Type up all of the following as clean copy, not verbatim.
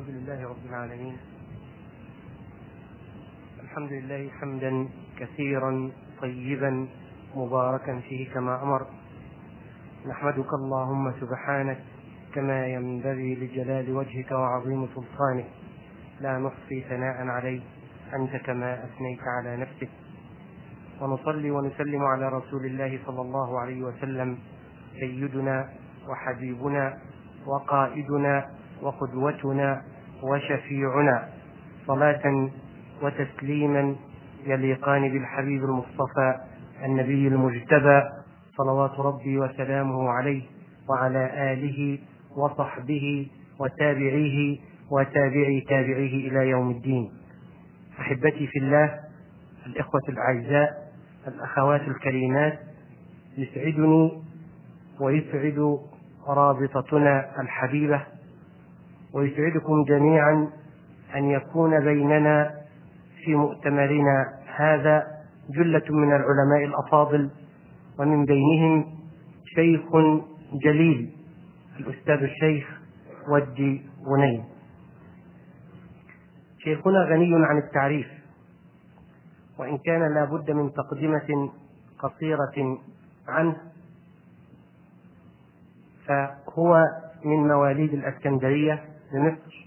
الحمد لله رب العالمين. الحمد لله حمدا كثيرا طيبا مباركا فيه كما أمر. نحمدك اللهم سبحانك كما ينبغي لجلال وجهك وعظيم سلطانك، لا نحصي ثناء عليك أنت كما أثنيت على نفسك. ونصلي ونسلم على رسول الله صلى الله عليه وسلم، سيدنا وحبيبنا وقائدنا وقدوتنا وشفيعنا، صلاة وتسليما يليقان بالحبيب المصطفى النبي المجتبى، صلوات ربي وسلامه عليه وعلى آله وصحبه وتابعيه وتابعي تابعيه إلى يوم الدين. أحبتي في الله، الإخوة الأعزاء، الأخوات الكريمات، يسعدني ويسعد رابطتنا الحبيبة ويسعدكم جميعا أن يكون بيننا في مؤتمرنا هذا جلة من العلماء الأفاضل، ومن بينهم شيخ جليل الأستاذ الشيخ ودي غنيم. شيخنا غني عن التعريف، وإن كان لا بد من تقدمة قصيرة عنه، فهو من مواليد الإسكندرية بمصر.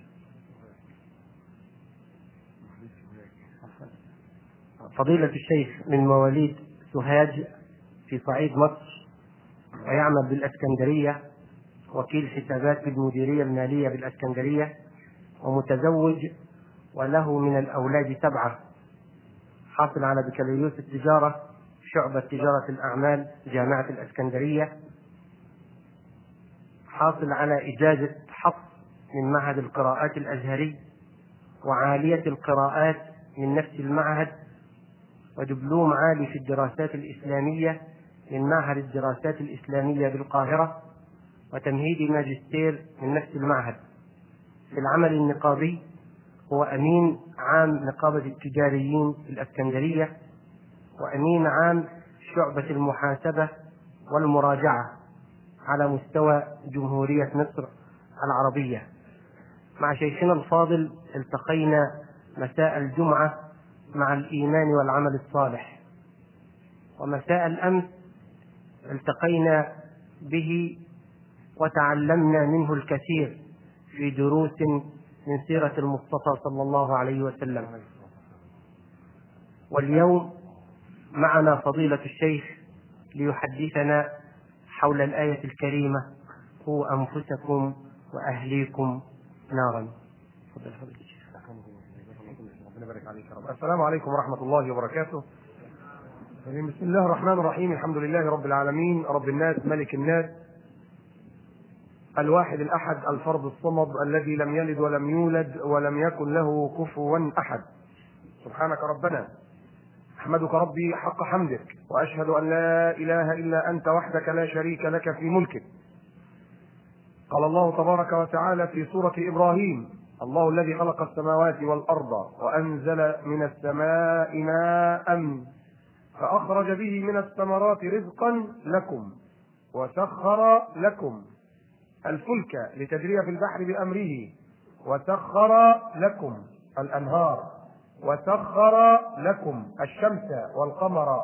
فضيلة الشيخ من مواليد سوهاج في صعيد مصر، ويعمل بالإسكندرية وكيل حسابات بالمديرية المالية بالإسكندرية، ومتزوج وله من الأولاد 7، حاصل على بكالوريوس التجارة شعبة تجارة الأعمال جامعة الإسكندرية، حاصل على إجازة حفظ من معهد القراءات الأزهري وعالية القراءات من نفس المعهد، ودبلوم عالي في الدراسات الإسلامية من معهد الدراسات الإسلامية بالقاهرة، وتمهيدي ماجستير من نفس المعهد. في العمل النقابي هو أمين عام نقابة التجاريين في الإسكندرية، وأمين عام شعبة المحاسبة والمراجعة على مستوى جمهورية مصر العربية. مع شيخنا الفاضل التقينا مساء الجمعة مع الإيمان والعمل الصالح، ومساء الأمس التقينا به وتعلمنا منه الكثير في دروس من سيرة المصطفى صلى الله عليه وسلم. واليوم معنا فضيلة الشيخ ليحدثنا حول الآية الكريمة: قوا أنفسكم وأهليكم نارا. السلام عليكم ورحمة الله وبركاته. بسم الله الرحمن الرحيم. الحمد لله رب العالمين، رب الناس، ملك الناس، الواحد الأحد، الفرد الصمد، الذي لم يلد ولم يولد ولم يكن له كفوا أحد. سبحانك ربنا، أحمدك ربي حق حمدك، وأشهد أن لا إله إلا أنت وحدك لا شريك لك في ملكك. قال الله تبارك وتعالى في سورة إبراهيم: الله الذي خلق السماوات والأرض وأنزل من السماء ماء فأخرج به من الثمرات رزقا لكم وسخر لكم الفلك لتجري في البحر بأمره وسخر لكم الأنهار وسخر لكم الشمس والقمر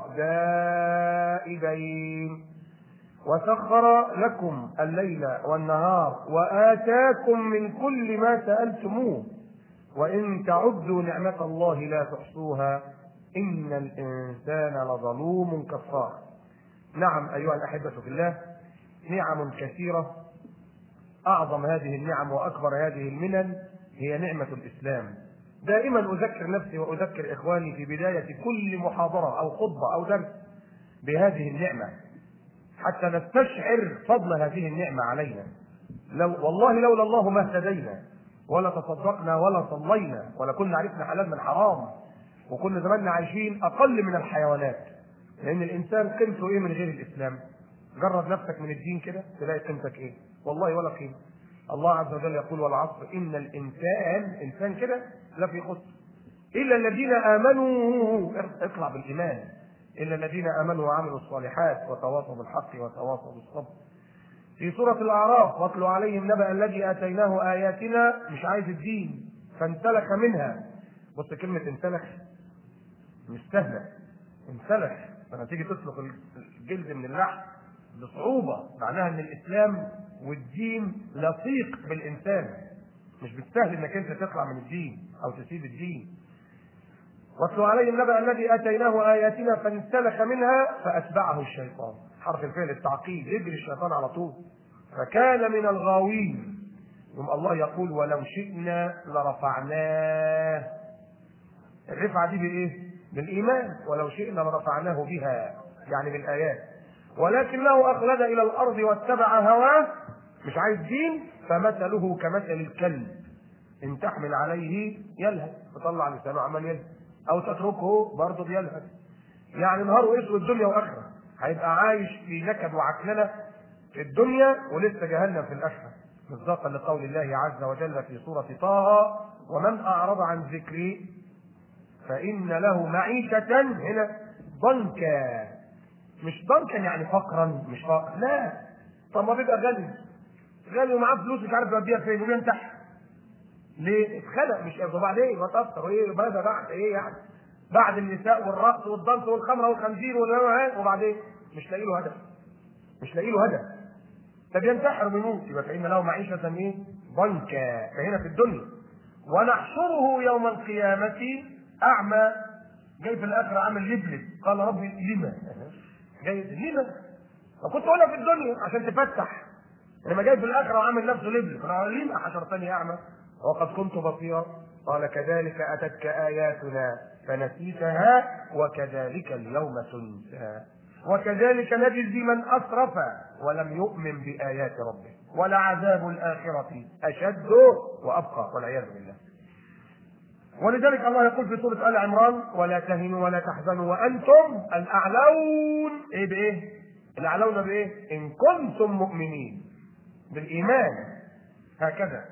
دائبين وسخر لكم الليل والنهار وآتاكم من كل ما سألتموه وإن تعدوا نعمة الله لا تحصوها إن الإنسان لظلوم كفار. نعم أيها الأحبة في الله، نعم كثيرة. أعظم هذه النعم وأكبر هذه المنن هي نعمة الإسلام. دائما أذكر نفسي وأذكر إخواني في بداية كل محاضرة أو خطبة أو درس بهذه النعمة حتى نستشعر فضل هذه النعمة علينا. والله لولا الله ما اهتدينا ولا تصدقنا ولا صلينا ولا كنا عرفنا حلال من حرام، وكل زماننا عايشين أقل من الحيوانات، لأن الإنسان قيمته إيه من غير الإسلام؟ جرب نفسك من الدين كده تلاقي قيمتك إيه؟ والله ولا قيمة. الله عز وجل يقول: والعصر إن الإنسان كده لفي خسر إلا الذين آمنوا. اطلع بالإيمان: إلا الذين آمنوا وعملوا الصالحات وتواصوا بالحق وتواصوا بالصبر. في سورة الأعراف واتل عليهم نبأ الذي آتيناه آياتنا، مش عايز الدين فانسلخ منها. بص كلمة انسلخ مش سهلة، انسلخ لما تيجي تسلخ الجلد من اللحم بصعوبة، معناها ان الإسلام والدين لصيق بالإنسان، مش بالسهل انك انت تطلع من الدين او تسيب الدين. واتلو عليهم نبأ الذي آتيناه آياتنا فانسلخ منها فأتبعه الشيطان، حرف الفعل التعقيب، يجري الشيطان على طول، فكان من الغاوين. ثم الله يقول ولو شئنا لرفعناه. الرفعة دي بإيه؟ بالإيمان، ولو شئنا لرفعناه بها، يعني بالآيات، ولكنه أخلد إلى الأرض واتبع هواه، مش عايز دين، فمثله كمثل الكلب إن تحمل عليه يلهث، تطلع لسانه عمال يلهث، أو تتركه برضه بيلهث. يعني نهاره اسود دنيا وآخرة، هيبقى عايش في نكد وعكننة في الدنيا ولسه جهنم في الآخرة، مصداقا لقول الله عز وجل في سورة طه: ومن أعرض عن ذكري فإن له معيشة هنا ضنكا. مش ضنكا يعني فقرا، مش فقر، لا. طب ما بيبقى غني ومعاه فلوس مش عارف يوديها فين وبينتحر ليه؟ اتخلق مش وبعدين وتأثر ايه ماذا بعد ايه يعني؟ بعد النساء والرقص والضنس والخمره والخنزير وبعدين مش لاقي له هدف، مش لاقي له هدف، طب ينتحر ويموت. يبقى فإن له معيشة ايه؟ ضنكا، فهنا في الدنيا. ونحشره يوم القيامة أعمى، جاي في الآخر عامل لبلب، قال ربي لما؟ جاي لما؟ وكنت أقولها في الدنيا عشان تفتح، لما جاي في الآخر وعامل نفسه لبلب، قال لما حشرتني أعمى وقد كنت بصيرا؟ قال كذلك أتتك آياتنا فنسيتها وكذلك اليوم تنسى وكذلك نجزي من أسرف ولم يؤمن بآيات ربه ولعذاب الآخرة أشد وأبقى والعياذ بالله. ولذلك الله يقول في سورة آل عمران: ولا تهنوا ولا تحزنوا وأنتم الأعلون. إيه بإيه؟ الأعلون بإيه؟ إن كنتم مؤمنين، بالإيمان. هكذا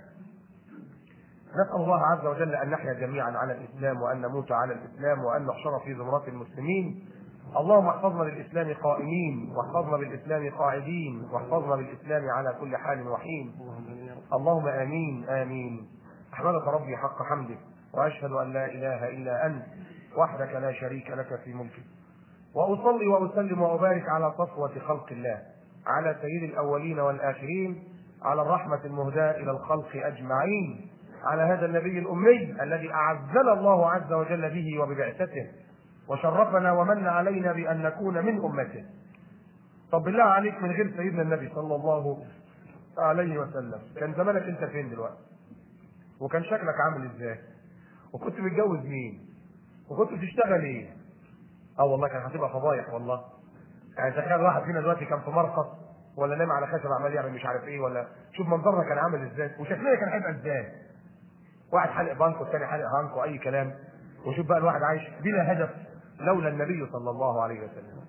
نسأل الله عز وجل أن نحيا جميعا على الإسلام وأن نموت على الإسلام وأن نحشر في زمرات المسلمين. اللهم احفظنا للإسلام قائمين، واحفظنا بالإسلام قاعدين، واحفظنا بالإسلام على كل حال وحين. اللهم آمين آمين. أحمدك ربي حق حمدك، وأشهد أن لا إله إلا أنت وحدك لا شريك لك في ملكك، وأصلي وأسلم وأبارك على صفوة خلق الله، على سيد الأولين والآخرين، على الرحمة المهداة إلى الخلق أجمعين، على هذا النبي الأمي الذي أعزنا الله عز وجل به وببعثته، وشرفنا ومن علينا بأن نكون من أمته. طب بالله عليك، من غير سيدنا النبي صلى الله عليه وسلم كان زمانك انت فين دلوقتي؟ وكان شكلك عامل ازاي؟ وكنت متجوز مين؟ وكنت بتشتغل ايه؟ والله كان هتبقى فضايح والله. يعني تخيل واحد فينا دلوقتي كان في مرقص ولا نام على خشب عمال يعمل مش عارف ايه، ولا شوف منظرنا كان عامل ازاي وشكلنا كان هيبقى ازاي. واحد حلق بانكو والثاني حلق هانكو اي كلام، وشوف بقى الواحد عايش بلا هدف لولا النبي صلى الله عليه وسلم.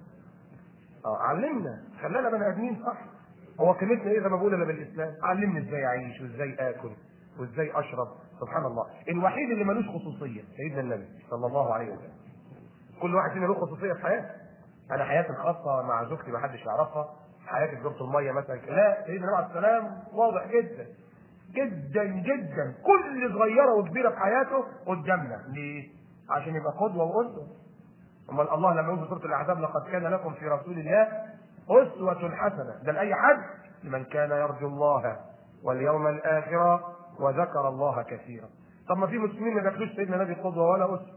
علمنا، خلانا بني ادمين صح. هو قيمتنا ايه زي ما بقول انا بالاسلام؟ علمني ازاي اعيش وازاي اكل وازاي اشرب. سبحان الله، الوحيد اللي ملوش خصوصيه سيدنا النبي صلى الله عليه وسلم. كل واحد فينا له خصوصيه في حياته. انا حياتي الخاصه مع زوجتي ما حدش يعرفها، حياتي في دورة الميه مثلا، لا، سيدنا النبي عليه السلام واضح جدا جدا جدا، كل صغيره وكبيره في حياته قدامنا. ليه؟ عشان يبقى قدوه واسوه. امال الله لما يقول في سوره الاحزاب: لقد كان لكم في رسول الله اسوه حسنه، ده لاي حد، لمن كان يرجو الله واليوم الاخر وذكر الله كثيرا. طب ما في مسلمين ما ذكروش سيدنا النبي قدوه ولا اسوه.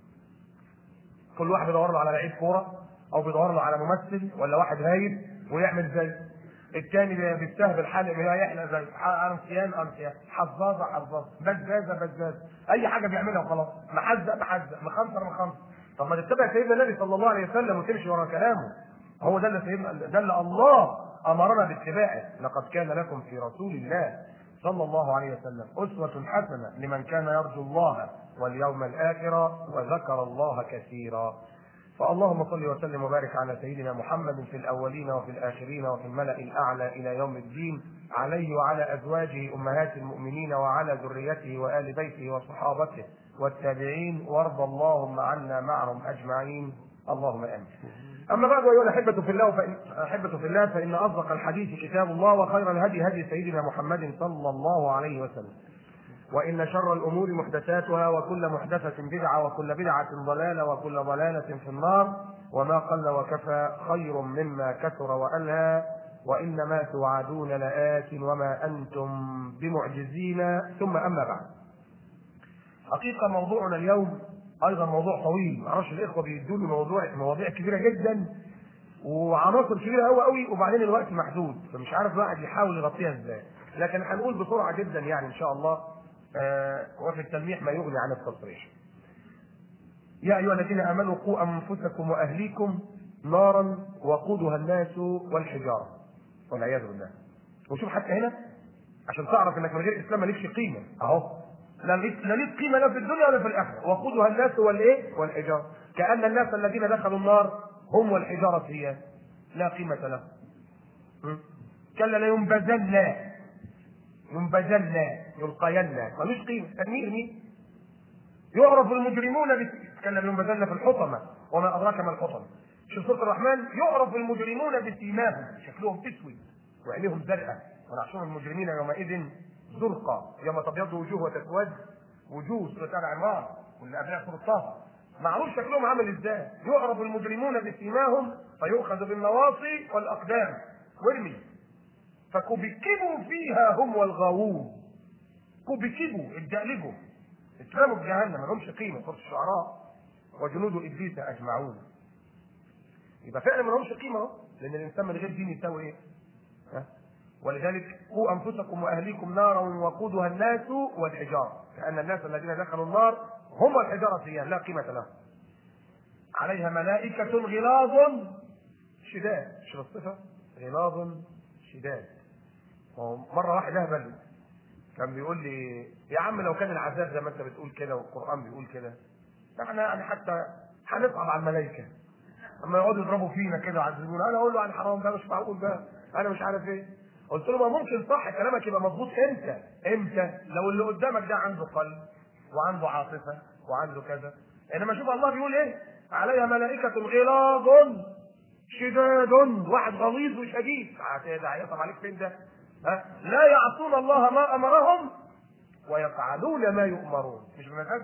كل واحد بيدور له على لعيب كوره او بيدور له على ممثل ولا واحد هايب ويعمل زيه. الثاني بيستهبل حالق ما يحلق زي انسيان حظاظه بزازه اي حاجه بيعملها وخلاص، محزق مخنصر. طب ما تتبع سيدنا النبي صلى الله عليه وسلم وتمشي ورا كلامه. هو ده اللي الله امرنا باتباعه. لقد كان لكم في رسول الله صلى الله عليه وسلم اسوه حسنه لمن كان يرجو الله واليوم الاخر وذكر الله كثيرا. فاللهم صل وسلم وبارك على سيدنا محمد في الاولين وفي الاخرين وفي الملأ الاعلى الى يوم الدين، عليه وعلى ازواجه امهات المؤمنين وعلى ذريته وال بيته وصحابته والتابعين، وارض اللهم عنا معهم اجمعين. اللهم امين. أما بعد أيها الأحبة في الله فإن أصدق الحديث كتاب الله، وخير الهدي هدي سيدنا محمد صلى الله عليه وسلم، وإن شر الأمور محدثاتها، وكل محدثة بدعة، وكل بدعة ضلالة، وكل ضلالة في النار. وما قل وكفى خير مما كثر وألهى، وإنما توعدون لآت وما أنتم بمعجزين. ثم أما بعد، حقيقة موضوعنا اليوم أيضا موضوع طويل، معرفش الإخوة بيدوني مواضيع كبيرة جدا وعناصر كبيرة أوي، وبعدين الوقت محدود، فمش عارف الواحد يحاول يغطيها إزاي، لكن هنقول بسرعة جدا يعني إن شاء الله، وفي التلميح ما يغني عن التصريح. يا أيها الذين آمنوا قوا أنفسكم وأهليكم نارا وقودها الناس والحجارة، والعياذ بالله. وشوف حتى هنا عشان تعرف انك من غير اسلام مالكش قيمه، اهو لا ليك قيمه لا في الدنيا ولا في الاخره. وقودها الناس والحجاره، كأن الناس الذين دخلوا النار هم والحجاره هي، لا قيمه لهم. كلا لينبذن يلقين، ملوش قيمه. مين يعرف المجرمون كلا لينبذن في الحطمه، وما ادراك ما الحطمه. شوف سوره الرحمن، يعرف المجرمون بسيماهم، شكلهم اسود وعينيهم زرقاء، ونحشر المجرمين يومئذ زرقا يوم تبيض وجوه وتسود وجوه، سوره ال عمران واللي قبلها سوره طه، معروف شكلهم عامل ازاي. يعرف المجرمون بسيماهم فيؤخذ بالنواصي والاقدام وارمي فكبكبوا فيها هم والغاوون. كبكبوا، اتجقلبوا، اترموا في جهنم، ما لهمش قيمه. سوره الشعراء وجنود ابليس اجمعون. يبقى فعلا ما لهمش قيمه، لان الانسان من غير دين يساوي ايه؟ ولذلك قوا انفسكم واهليكم نارا وقودها الناس والحجاره، كأن الناس الذين دخلوا النار هم والحجاره فيها، لا قيمه لهم. عليها ملائكه غلاظ شداد، شوف الصفه، غلاظ شداد. مره واحد اهبل كان بيقول لي يا عم لو كان العذاب زي ما انت بتقول كده والقران بيقول كده، احنا يعني حتى هنصعب على الملائكه اما يقعدوا يضربوا فينا كده ويعذبونا. انا اقول له عن حرام ده مش معقول بقى، انا مش عارف ايه. قلت له ما ممكن صح كلامك يبقى مظبوط امتى لو اللي قدامك ده عنده قلب وعنده عاطفه وعنده كذا. انما شوف الله بيقول ايه، عليها ملائكه غلاظ شداد، واحد غليظ وشديد. ده هيطلع عليك فين ده؟ لا يعصون الله ما امرهم ويفعلون ما يؤمرون. مش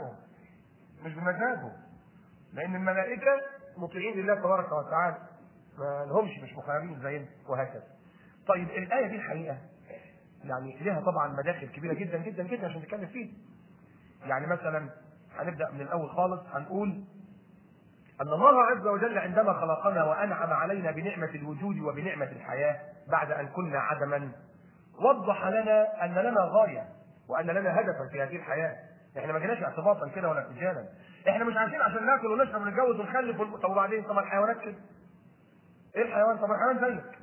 بمزاجهم، لان الملائكه مطيعين لله تبارك وتعالى، ما لهمش مش مخالفين زينا وهكذا. طيب الآية دي الحقيقة يعني لها طبعا مداخل كبيرة جدا جدا جدا عشان نتكلم فيها. يعني مثلا هنبدأ من الأول خالص، هنقول أن الله عز وجل عندما خلقنا وأنعم علينا بنعمة الوجود وبنعمة الحياة بعد أن كنا عدما، وضح لنا أن لنا غاية وأن لنا هدفا في هذه الحياة. احنا ما جيناش اعتباطا كده ولا ارتجالا، احنا مش عايزين عشان ناكل ونشرب ونتجوز ونخلف طب وبعدين؟ طب الحيوانات كده، ايه الحيوان؟ طب الحيوان زيك،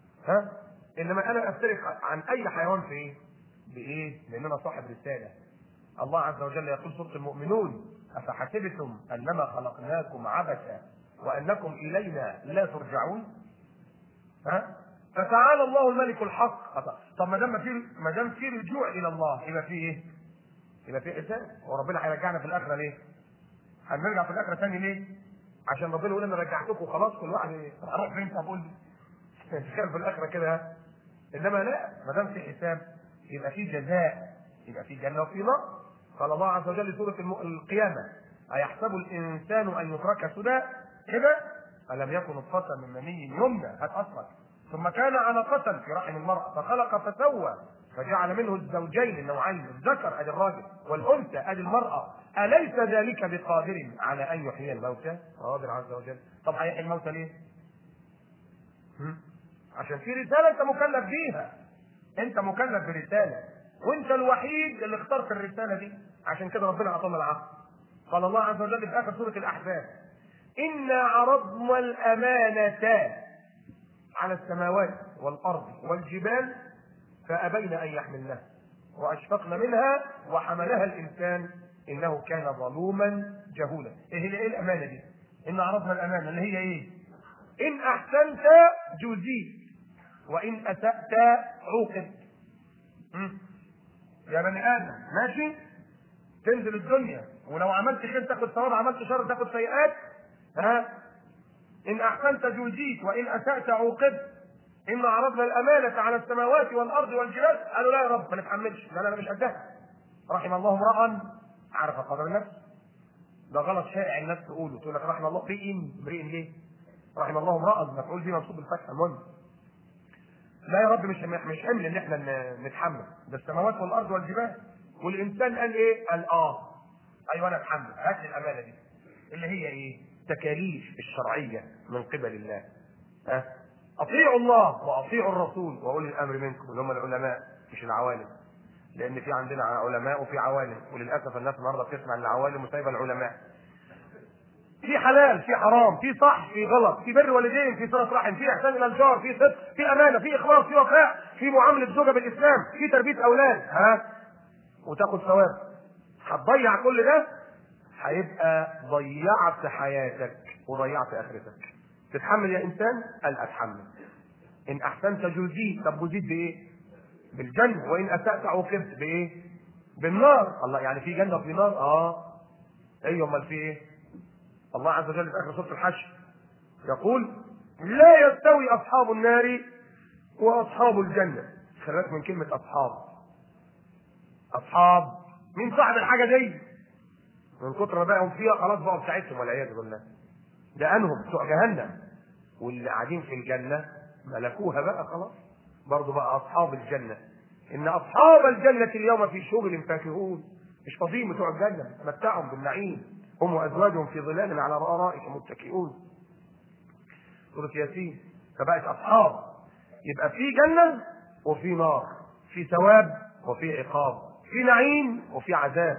انما انا افترق عن اي حيوان في ايه؟ بايه؟ لان انا صاحب رساله. الله عز وجل يقول سوره المؤمنون: افحسبتم انما خلقناكم عبثا وانكم الينا لا ترجعون. فتعالى الله الملك الحق. طب ما دام في رجوع الى الله يبقى في ايه؟ يبقى في حساب. وربنا هيرجعنا في الاخره ليه؟ هنرجع في الاخره ثاني ليه؟ عشان ربنا يقول انا رجعتكم خلاص، كل واحد راح فين؟ طب قول لي تخيل في الاخره كده. انما لا، ما دام في حساب يبقى في جزاء، يبقى في جنه وفي نار. قال الله عز وجل في سوره القيامه: ايحسب الانسان ان يترك سدى كده الم يكن نطفه من مني يمنى هتأثر ثم كان علقة في رحم المرأة فخلق فسوى فجعل منه الزوجين النوعين، الذكر ادي الراجل والانثى ادي المرأة. اليس ذلك بقادر على ان يحيي الموتى؟ قادر عز وجل. طب هيحيي الموتى ليه؟ عشان في رسالة انت مكلف بيها، انت مكلف برسالة وانت الوحيد اللي اخترت الرسالة دي. عشان كده ربنا اعطانا العقل. قال الله عز وجل في اخر سورة الاحزاب: انا عرضنا الامانة على السماوات والارض والجبال فابين ان يحملنها واشفقن منها وحملها الانسان انه كان ظلوما جهولا. ايه الامانة دي؟ ان عرضنا الامانة اللي هي ايه؟ ان احسنت جزيت وان اسأت عوقبت. يا بني ادم ماشي، تنزل الدنيا ولو عملت خير تاخد ثواب، عملت شر تاخد سيئات. إن أحسنت جزيت وإن أسأت عوقبت. إن عرضنا الأمانة على السماوات والأرض والجبال. قالوا لا يا رب ما نتحملش، لا أنا مش قدها. رحم الله امرأ عرف قدر النفس. ده غلط شائع الناس تقوله، تقول لك رحم الله امرئ ليه؟ رحم الله امرأ، مفعول به منصوب بالفتح. المهم لا يا رب مش حمل ان احنا نتحمل، ده السماوات والارض والجبال. والانسان قال ايه؟ قال ايوه انا اتحمل. هات لي الامانه دي اللي هي ايه؟ تكاليف الشرعيه من قبل الله. اطيعوا الله واطيعوا الرسول واولي الامر منكم، اللي هم العلماء مش العوالم، لان في عندنا علماء وفي عوالم، وللاسف الناس النهارده بتسمع العوالم وسايبه العلماء. في حلال، في حرام، في صح، في غلط، في بر والدين، في صله رحم، في احسان الى الجار، في صدق، في امانه، في اخلاص، في وفاء، في معامله زوجه بالاسلام، في تربيه اولاد. وتاخد ثواب. هتضيع كل ده هيبقى ضيعت حياتك وضيعت اخرتك. تتحمل يا انسان؟ قال اتحمل. ان احسنت جزيت. طب جزيت بايه؟ بالجنه. وان اسأت عوقبت بايه؟ بالنار. الله، يعني في جنه وفي نار؟ ايوه، امال في ايه؟ الله عز وجل في اخر سوره الحشر يقول لا يستوي اصحاب النار واصحاب الجنه. خلي بالك من كلمه اصحاب. مين صاحب الحاجه دي؟ من كتر ما بقوا فيها خلاص بقوا بتاعتهم والعياذ بالله. ده انهم بتوع جهنم، واللي قاعدين في الجنه ملكوها بقى خلاص. برضه بقى اصحاب الجنه. ان اصحاب الجنه اليوم في شغل فاكهون. مش فاضيين بتوع الجنه، متعهم بالنعيم هم وازواجهم في ظلال على ارائك متكئون. سوره ياسين. فبقت اصحاب. يبقى في جنه وفي نار، في ثواب وفي عقاب، في نعيم وفي عذاب.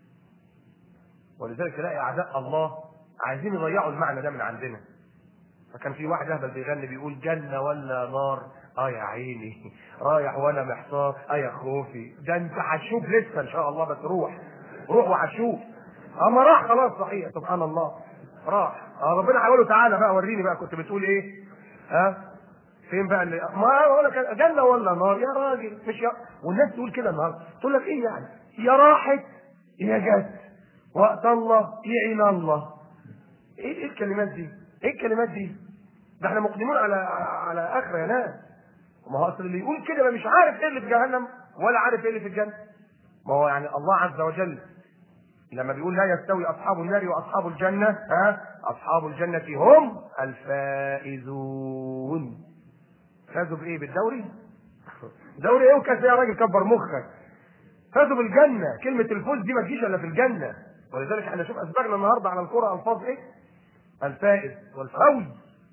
ولذلك تلاقي اعداء الله عايزين يضيعوا المعنى ده من عندنا. فكان في واحد اهبل بيغني بيقول جنه ولا نار، يا عيني رايح وانا محتار، يا خوفي. ده انت هتشوف لسه ان شاء الله، بس روح وهتشوف. اما راح خلاص صحيح، سبحان الله راح. ربنا هيقول له تعالى بقى وريني بقى كنت بتقول ايه. فين بقى اللي ما اقول لك جنه ولا نار يا راجل؟ مش والناس تقول كده النهارده، تقول لك ايه يعني؟ يا راحت يا جت، وقت الله يعين الله. ايه الكلمات دي؟ ايه الكلمات دي؟ ده احنا مقدمون على اخره يا ناس. ما هو اصل اللي يقول كده مش عارف ايه اللي في جهنم ولا عارف ايه اللي في الجنه. ما هو يعني الله عز وجل لما بيقول لا يستوي اصحاب النار واصحاب الجنه، اصحاب الجنه هم الفائزون. فازوا بايه؟ بالدوري؟ دوري ايه وكاس يا راجل؟ كبر مخك. فازوا بالجنه. كلمه الفوز دي ما تجيش الا في الجنه. ولذلك احنا نشوف اسباقنا النهارده على الكره الفاظ ايه؟ الفائز والفوز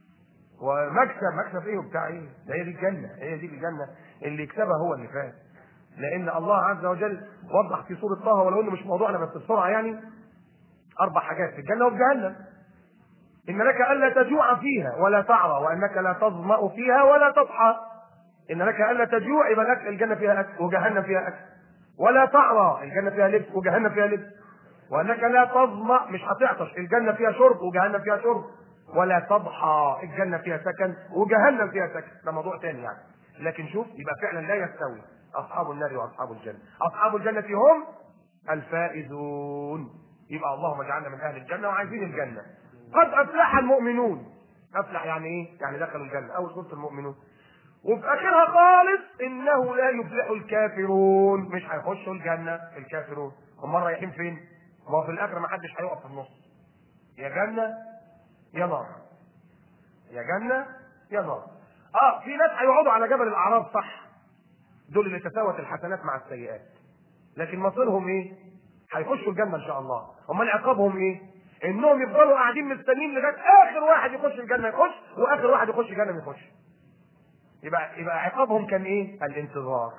مكسب ايه وبتاع ايه؟ ده هي دي الجنه، هي دي الجنه اللي يكسبها هو اللي فاز. لان الله عز وجل وضح في سوره طه، ولو انه مش موضوعنا بس بسرعه يعني، 4 حاجات في الجنه وفي جهنم. ان لك الا تجوع فيها ولا تعرى، وانك لا تظمأ فيها ولا تضحى. ان لك الا تجوع، يبقى الاكل الجنه فيها اكل وجهنم فيها اكل. ولا تعرى، الجنه فيها لبس وجهنم فيها لبس. وانك لا تظمأ، مش هتعطش، الجنه فيها شرب وجهنم فيها شرب. ولا تضحى، الجنه فيها سكن وجهنم فيها سكن. ده موضوع تاني يعني. لكن شوف، يبقى فعلا لا يستوي اصحاب النار واصحاب الجنه. اصحاب الجنه هم الفائزون. يبقى اللهم اجعلنا من اهل الجنه وعايزين الجنه. قد افلح المؤمنون. افلح يعني ايه؟ يعني دخلوا الجنه. اول سوره المؤمنون. وفي اخرها خالص انه لا يفلح الكافرون. مش هيخشوا الجنه الكافرون. هم رايحين فين؟ ما في الاخر ما حدش هيقف في النص، يا جنه يا نار، يا جنه يا نار. في ناس هيقعدوا على جبل الاعراف، صح، دول اللي تساوت الحسنات مع السيئات. لكن مصيرهم ايه؟ هيخشوا الجنه ان شاء الله. امال عقابهم ايه؟ انهم يفضلوا قاعدين مستنيين لغايه اخر واحد يخش الجنه يخش، واخر واحد يخش الجنه يخش. يبقى عقابهم كان ايه؟ الانتظار.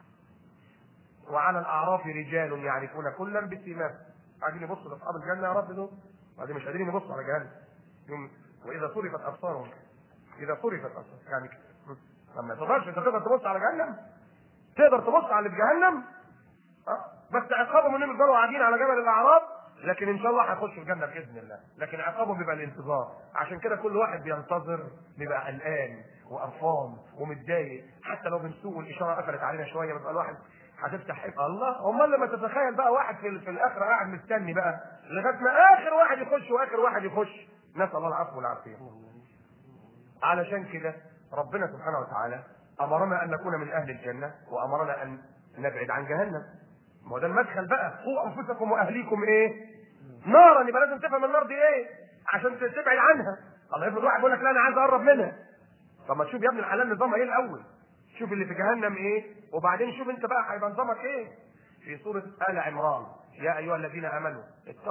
وعلى الاعراف رجال يعرفون كلا بسيماهم. قاعدين يبصوا لاصحاب الجنه يا رب دول، وبعدين مش قادرين يبصوا على جهنم. واذا صرفت ابصارهم، يعني لما تقدرش انت تقدر تبص على جهنم، تقدر تبص على اللي في جهنم. بس عقابهم انهم يفضلوا قاعدين على جبل الاعراف، لكن ان شاء الله هيخشوا الجنه باذن الله. لكن عقابهم بيبقى الانتظار. عشان كده كل واحد بينتظر بيبقى قلقان وقرفان ومتضايق. حتى لو بنسوق والاشاره قفلت علينا شويه بيبقى الواحد هتفتح الله. امال لما تتخيل بقى واحد في الاخره قاعد مستني بقى لغايه ما اخر واحد يخش واخر واحد يخش. نسال الله العفو والعافيه. علشان كده ربنا سبحانه وتعالى امرنا ان نكون من اهل الجنه وامرنا ان نبعد عن جهنم. ما هو ده المدخل بقى، قوا انفسكم واهليكم ايه؟ نارا. يبقى لازم تفهم النار دي ايه عشان تبعد عنها. الله، يفرض واحد يقول لك لا انا عايز اقرب منها. طب ما تشوف يا ابن الحلال نظامها ايه الاول، شوف اللي في جهنم ايه، وبعدين شوف انت بقى هيبقى نظامك ايه. في سوره ال عمران يا ايها الذين امنوا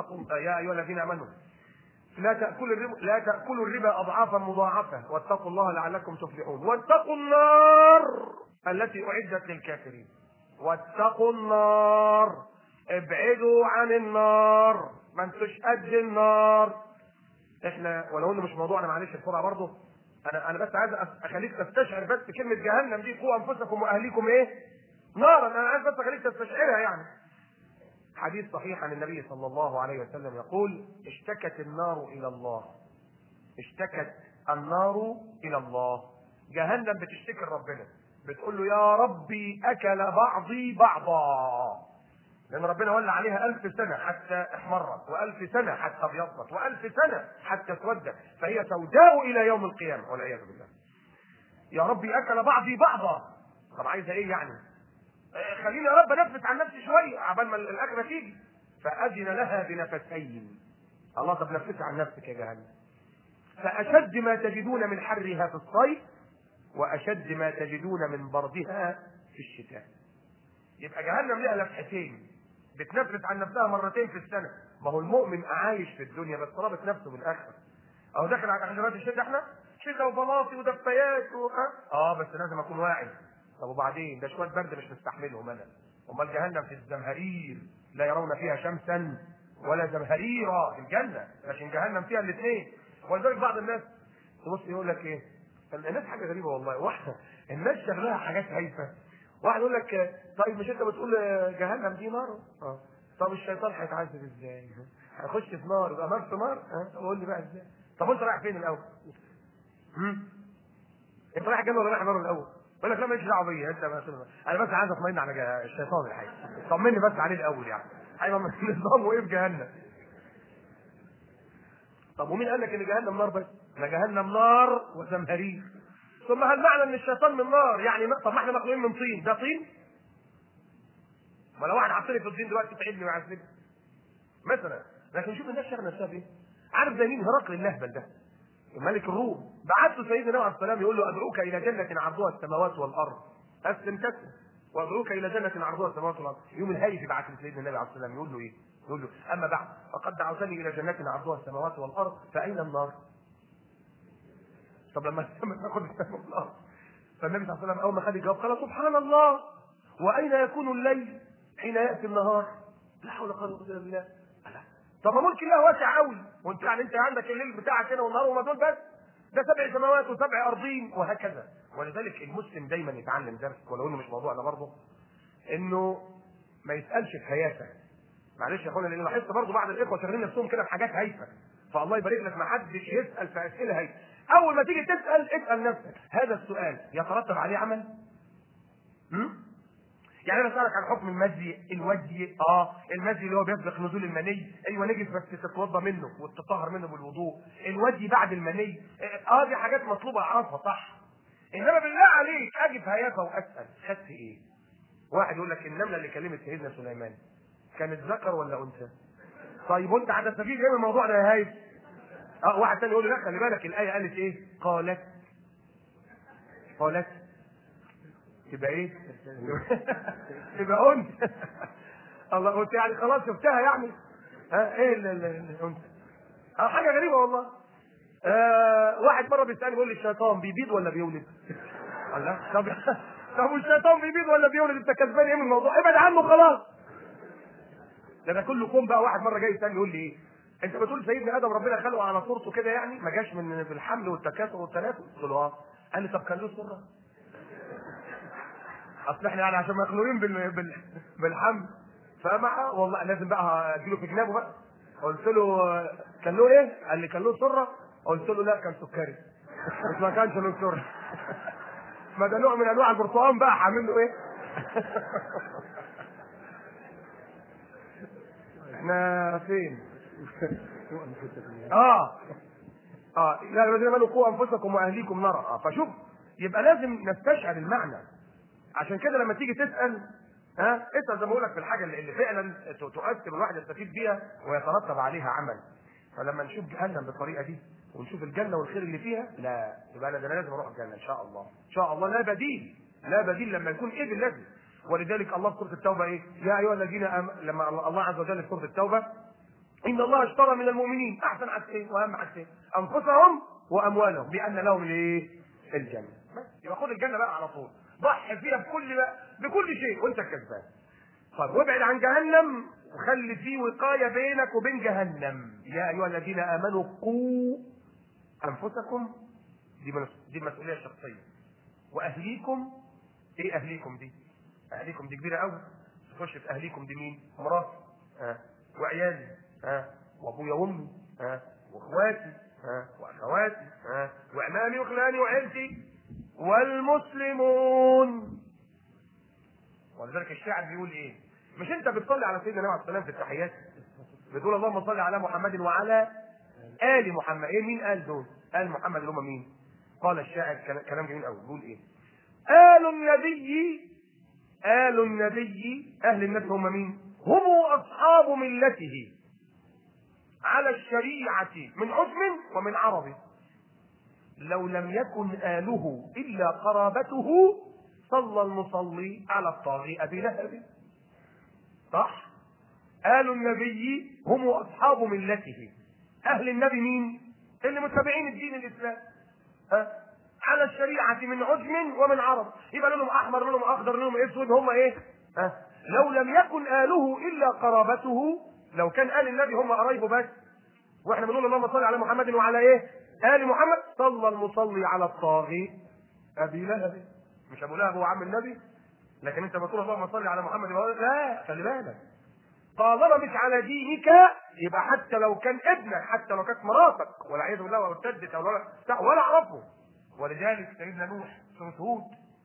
لا تأكلوا الربا أضعافا مضاعفة واتقوا الله لعلكم تفلحون. واتقوا النار التي أعدت للكافرين. واتقوا النار، ابعدوا عن النار، ما انتوش قد النار. احنا ولو انه مش موضوعنا معلش بسرعه برضه، انا بس عايز اخليك تستشعر بس كلمه جهنم دي، قوا انفسكم واهليكم ايه؟ نارا. انا عايز بس اخليك تستشعرها يعني. حديث صحيح عن النبي صلى الله عليه وسلم يقول: اشتكت النار الى الله. اشتكت النار الى الله. جهنم بتشتكي لربنا، بتقول له يا ربي اكل بعضي بعضا. لان ربنا ولى عليها 1000 سنه حتى احمرت، و1000 سنه حتى ابيضت، و1000 سنه حتى اسودت، فهي سوداء الى يوم القيامه والعياذ بالله. يا ربي اكل بعضي بعضا. طب عايزه ايه يعني؟ خليني يا رب انفس عن نفسي شويه عبال ما الاكله تيجي. فاذن لها بنفسين. الله، طب نفسي عن نفسك يا جهنم. فاشد ما تجدون من حرها في الصيف، واشد ما تجدون من بردها في الشتاء. يبقى جهنم لها لفحتين، بتنفس عن نفسها مرتين في السنه. ما هو المؤمن عايش في الدنيا بس رابط نفسه بالاخره. اهو داخل على حجرات الشتاء، احنا شتاء وبلاطي ودفايات بس لازم اكون واعي. طب وبعدين ده شويه برد مش مستحملهم انا. امال جهنم في الزمهرير، لا يرون فيها شمسا ولا زمهريرا في الجنه، لكن جهنم فيها الاثنين. ولذلك بعض الناس تبص يقول لك ايه، الناس حاجه غريبه والله، واحده الناس شغلها حاجات هايفه. واحد يقول لك طيب مش انت بتقول جهنم دي نار؟ طب الشيطان هيتعذب ازاي؟ هيخش في نار، يبقى نار في نار؟ طب قول لي بقى ازاي؟ طب انت رايح فين الاول؟ انت رايح الجنه ولا رايح النار الاول؟ يقول لك لا ماليش دعوه بيا، انت انا بس عايز اطمئن على الشيطان الحقيقي، طمني بس عليه الاول يعني. ايوه نظامه ايه في جهنم؟ طب ومين قال لك ان جهنم نار بس؟ ده جهنم نار وزمهرير. ثم هل معنى ان الشيطان من نار يعني طب ما احنا مخلوقين من طين؟ ده طين؟ ما لو واحد حطني في الطين دلوقتي تعبني ويعذبني مثلا. لكن شوف الناس شغله نفسها بايه؟ عارف زي مين؟ هرقل اللهبل ده ملك الروم، بعت له سيدنا نوح عليه السلام يقول له ادعوك الى جنه عرضها السماوات والارض، اسلم تسلم، وادعوك الى جنه عرضها السماوات والارض. يوم الهيف يبعت لسيدنا النبي عليه السلام يقول له ايه؟ يقول له اما بعد فقد دعوتني الى جنه عرضها السماوات والارض فاين النار؟ طب لما ناخد السماء والارض. فالنبي صلى الله عليه وسلم اول ما خد الجواب قال سبحان الله، واين يكون الليل حين ياتي النهار؟ لا حول ولا قوه الا بالله. طب ما ملك الله واسع قوي، وانت يعني انت عندك الليل بتاعك هنا والنهار وما دول بس، ده 7 سماوات و7 ارضين وهكذا. ولذلك المسلم دايما يتعلم درس، ولو انه مش موضوعنا برضه، انه ما يسالش في هيافه. معلش يا اخوانا، لان لاحظت برضه بعض الاخوه شغالين نفسهم كده في حاجات هايفه، فالله يبارك لك ما حدش يسال في اسئله هايفه. اول ما تيجي تسال اسال نفسك هذا السؤال يترتب عليه عمل؟ يعني انا بسالك عن حكم المزي، الودي المزي اللي هو بيسبق نزول المني، ايوه نجس بس تتوضا منه وتطهر منه بالوضوء. الودي بعد المني، دي حاجات مطلوبه اعرفها صح. انما بالله عليك اجي في هيافه واسال خدت ايه؟ واحد يقول لك النمله اللي كلمت سيدنا سليمان كانت ذكر ولا انثى؟ طيب وانت هتستفيد ايه من الموضوع ده يا هايف؟ واحد ثاني يقول لي لا خلي بالك الايه قالت ايه؟ قالت تبقى ايه؟ تبقى انثى. الله، قلت يعني خلاص شفتها يعني؟ ايه الانثى؟ حاجه غريبه والله. واحد مره بيسالني بيقول لي الشيطان بيبيض ولا بيولد؟ الله، طب والشيطان بيبيض ولا بيولد؟ انت كسبان ايه من الموضوع؟ ابعد عنه خلاص. ده كله كوم بقى. واحد مره جاي يسالني يقول لي ايه؟ انت بتقول سيدنا ادم ربنا خلقه على صورته كده يعني ما جاش من بالحمل والتكاثر والتناسل؟ قلت له قال لي طب كان له سره؟ اصل احنا يعني عشان مخلوقين بالحمل، فمع والله لازم بقى اديله في جنابه بقى. قلت له كان له ايه؟ قال لي كان له سره. قلت له لا كان سكري. بس ما كانش له سره. ما ده نوع من انواع البرتقال بقى هعمل له ايه؟ احنا فين؟ يا ايها الذين امنوا قوا انفسكم واهليكم نارا. فشوف، يبقى لازم نستشعر المعنى. عشان كده لما تيجي تسال، اسال زي ما بقول لك في الحاجه اللي فعلا تؤثر الواحد يستفيد بيها ويترتب عليها عمل. فلما نشوف جهنم بالطريقه دي ونشوف الجنه والخير اللي فيها، لا يبقى انا لازم اروح الجنه ان شاء الله. ان شاء الله لا بديل، لا بديل لما يكون ايه بالذي. ولذلك الله في سوره التوبه ايه؟ يا ايها الذين لما الله عز وجل في سوره التوبه ان الله اشترى من المؤمنين احسن حاجتين واهم حاجتين، انفسهم واموالهم بان لهم الايه؟ الجنه. يبقى خد الجنه بقى على طول، ضحي فيها بكل شيء وانت الكسبان. طب وابعد عن جهنم وخلي فيه وقايه بينك وبين جهنم. يا ايها الذين امنوا قوا انفسكم، دي مسؤوليه شخصيه، واهليكم. ايه اهليكم دي؟ اهليكم دي كبيره قوي. تخش في اهليكم دي مين؟ مراتي، وعيالي، وابويا وامي، واخواتي، واخواتي، وعمامي وخلاني وعيلتي والمسلمون. ولذلك الشاعر بيقول ايه؟ مش انت بتصلي على سيدنا النبي عليه الصلاه والسلام في التحيات؟ بتقول اللهم صل على محمد وعلى ال محمد. ايه مين قال دول؟ ال محمد اللي هم مين؟ قال الشاعر كلام جميل قوي، بيقول ايه؟ آل النبي، اهل النبي هم مين؟ هم اصحاب ملته على الشريعه من عجم ومن عرب. لو لم يكن آله إلا قرابته صلى المصلي على الطاغي أبي لهب. صح؟ آل النبي هم أصحاب ملته. أهل النبي مين؟ اللي متبعين الدين الإسلام، على الشريعة من عجم ومن عرب. يبقى لهم أحمر، لهم أخضر، لهم أسود، هم إيه؟ لو لم يكن آله إلا قرابته، لو كان آل النبي هم قرايبه بس، واحنا بنقول اللهم صل على محمد وعلى ايه؟ آل محمد، صلى المصلي على الطاغي ابي لهب. مش ابو لهب هو عم النبي؟ لكن انت بتقول اللهم صل على محمد لا، خلي بالك، طالما مش على دينك يبقى حتى لو كان ابنك، حتى لو كانت مراتك والعياذ بالله وارتدت او ولا اعرفه. ولذلك سيدنا نوح سورة هود،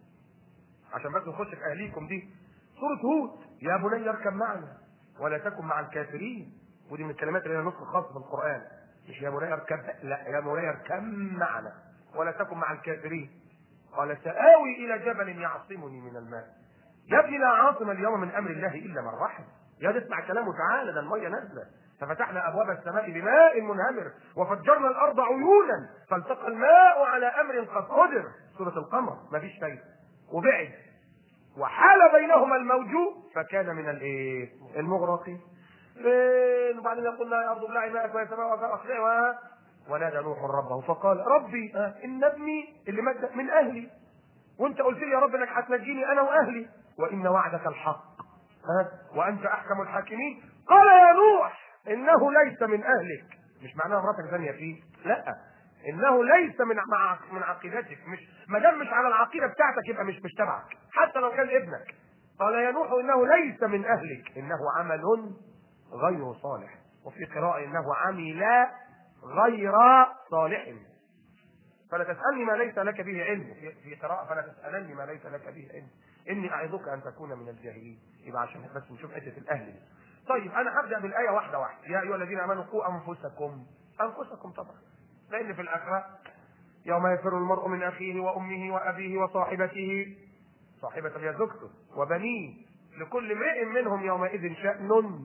عشان بس نخش في اهليكم دي، سورة هود: يا بني اركب معنا ولا تكن مع الكافرين. ودي من الكلمات اللي لها نص خاص في القرآن، مش يا بني اركب، لا، يا بني اركب معنا ولا تكن مع الكافرين. قال سآوي إلى جبل يعصمني من الماء. يا ابني لا عاصم اليوم من أمر الله إلا من رحم. يا تسمع كلامه تعالى، ده المية نازلة. ففتحنا أبواب السماء بماء منهمر وفجرنا الأرض عيونا فالتقى الماء على أمر قد قدر. سورة القمر. مفيش فايدة. وبعد وحال بينهما الموج فكان من المغرقين. وبعدين يقول يا ارض ابلعي ماءك ويا سماء اقلعي. ونادى نوح ربه فقال ربي ان ابني اللي مات من اهلي، وانت قلت لي يا رب انك هتنجيني انا واهلي، وان وعدك الحق وانت احكم الحاكمين. قال يا نوح انه ليس من اهلك. مش معناها مراتك ثانيه فيه، لا، انه ليس من عقيدتك. مش ما دام مش على العقيده بتاعتك يبقى مش تبعك، حتى لو كان ابنك. قال يا نوح انه ليس من اهلك انه عمل غير صالح، وفي قراءة انه عمل غير صالح. فلا تسألني ما ليس لك به علم، في قراءة فلا تسألني ما ليس لك به علم اني اعظك ان تكون من الجاهلين. يبقى عشان بس نشوف حتة الاهل. طيب انا هبدأ بالآية واحدة واحدة. يا ايها الذين امنوا قوا انفسكم طبعا، لان في الاخرة يوم يفر المرء من اخيه وامه وابيه وصاحبته، صاحبة هي زوجته، وبنيه، لكل امرئ منهم يومئذ شأن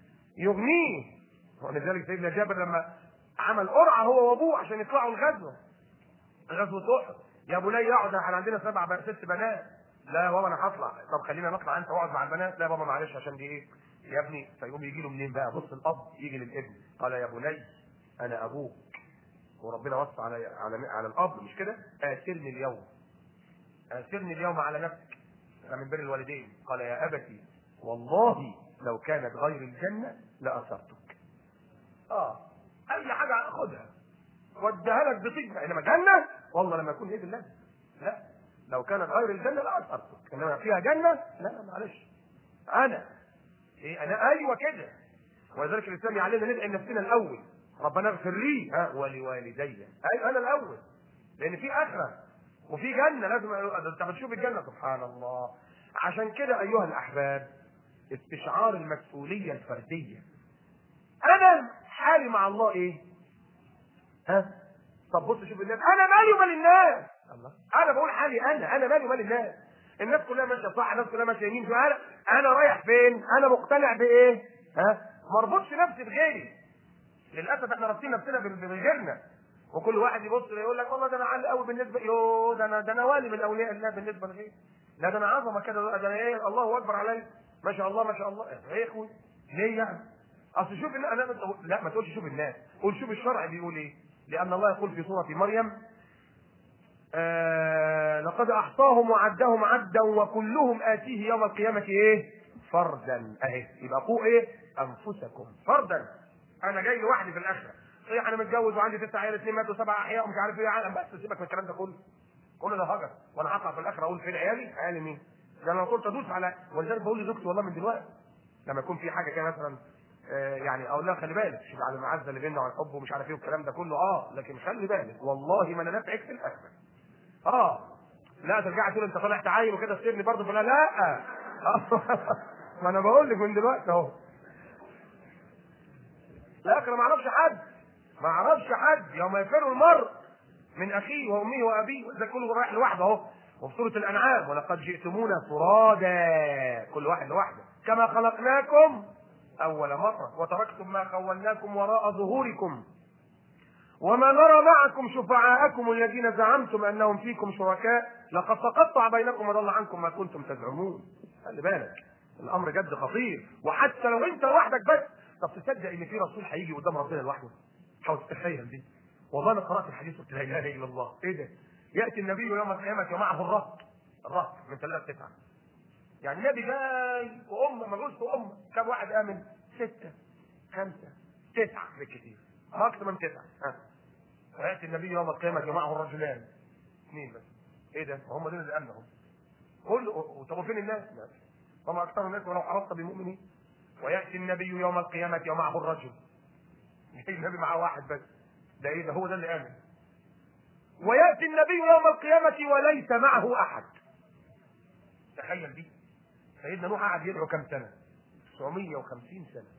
يغنيه. ولذلك سيدنا جابر لما عمل قرعه هو وابوه عشان يطلعوا الغزوه، غزوه احد، يا بني اقعد، احنا عندنا 6 بنات. لا يا بابا انا هطلع. طب خلينا نطلع انت واقعد مع البنات. لا يا بابا معلش عشان دي ايه يا ابني. فيقوم يجي له منين بقى؟ بص، الاب يجي للابن قال يا بني انا ابوك، وربنا وصى على الاب مش كده؟ آثرني اليوم على نفسك من بر الوالدين. قال يا ابتي والله لو كانت غير الجنه لاثرتك. اي حاجه اخدها واديها لك بطيبها، انما جنه والله لما يكون ايه بالله، لا، لو كانت غير الجنه لاثرتك، انما فيها جنه لا معلش. انا ايوه كده. ولذلك الاسلام يعلمنا ندعي نفسنا الاول، ربنا اغفر لي ولوالدي. ايوه انا الاول، لان في اخره وفي جنه لازم انت بتشوف الجنه. سبحان الله. عشان كده ايها الاحباب، استشعار المسؤوليه الفرديه. انا حالي مع الله ايه؟ طب بص شوف الناس، انا مالي ومال الناس. الله، انا بقول حالي، انا مالي ومال الناس. الناس كلها ماشيه صح، الناس كلها ماشيه يمين، انا رايح فين؟ انا مقتنع بايه؟ ما اربطش نفسي بغيري. للاسف احنا رابطين نفسنا بغيرنا، وكل واحد يبص يقول لك والله ده انا عالي قوي بالنسبه، ده انا والي من اولياء الله بالنسبه لغيري. لا ده انا عظمه كده، ده انا ايه، الله اكبر علي، ما شاء الله ما شاء الله. ايه يا اخوي؟ ليه يعني؟ اصل شوف لا ما تقولش شوف الناس، قول شوف الشرع بيقول ايه. لان الله يقول في سوره مريم: لقد احصاهم وعدهم عدا وكلهم اتيه يوم القيامه ايه؟ فردا. اهي يبقى قوا ايه؟ انفسكم فردا. انا جاي لوحدي في الاخره، صحيح انا متجوز وعندي 9 عيال، 2 ماتوا 7 احياء ومش عارف ايه عالم، بس سيبك من الكلام ده كله، كل ده هجر. وانا هطلع في الاخره اقول فين عيالي؟ عيالي مين؟ ده انا قلت ادوس على، ولذلك بقول لزوجتي والله من دلوقتي لما يكون في حاجه كده مثلا يعني اقول لها خلي بالك، شوف على المعزه اللي بيننا والحب ومش عارف ايه والكلام ده كله، لكن خلي بالك والله ما انا نافعك في الاخره. لا ترجعي تقول انت طالع تعاين وكده تسيبني برضه، فلا لا. ما انا بقول لك من دلوقتي اهو. لا انا ما اعرفش حد يوم يفر المرء من اخيه وامه وابيه، وده كله رايح لوحده اهو. وفي سوره الانعام: ولقد جئتمونا فرادا، كل واحد لوحده، كما خلقناكم اول مره وتركتم ما خولناكم وراء ظهوركم وما نرى معكم شفعاءكم الذين زعمتم انهم فيكم شركاء لقد تقطع بينكم وضل عنكم ما كنتم تزعمون. خلي بالك الامر جد خطير. وحتى لو انت لوحدك بس، طب تصدق ان في رسول هيجي قدام ربنا لوحده؟ حاول تتخيل دي. والله انا قرات الحديث قلت لا اله الا الله، ايه ده؟ ياتي النبي يوم القيامه ومعه الرهط من 3 9. يعني النبي جاي وامه مجوز وامه، كم واحد امن؟ 6 5 9 بالكثير، ماكسيمم 9. وياتي النبي يوم القيامه ومعه الرجلان 2 بس. ايه ده؟ هم دول اللي امنهم. طب فين الناس؟ وما اكثر الناس ولو حرصت بمؤمنين. وياتي النبي يوم القيامه ومعه الرجل، النبي معه واحد بس، ده ايه ده؟ هو ده اللي امن. وياتي النبي يوم القيامه وليس معه احد. تخيل دي. سيدنا نوح قعد يدعو كم سنه؟ 950 سنه.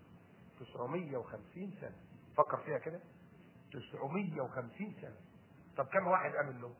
950 سنه، فكر فيها كده، 950 سنه. طب كم واحد امن له؟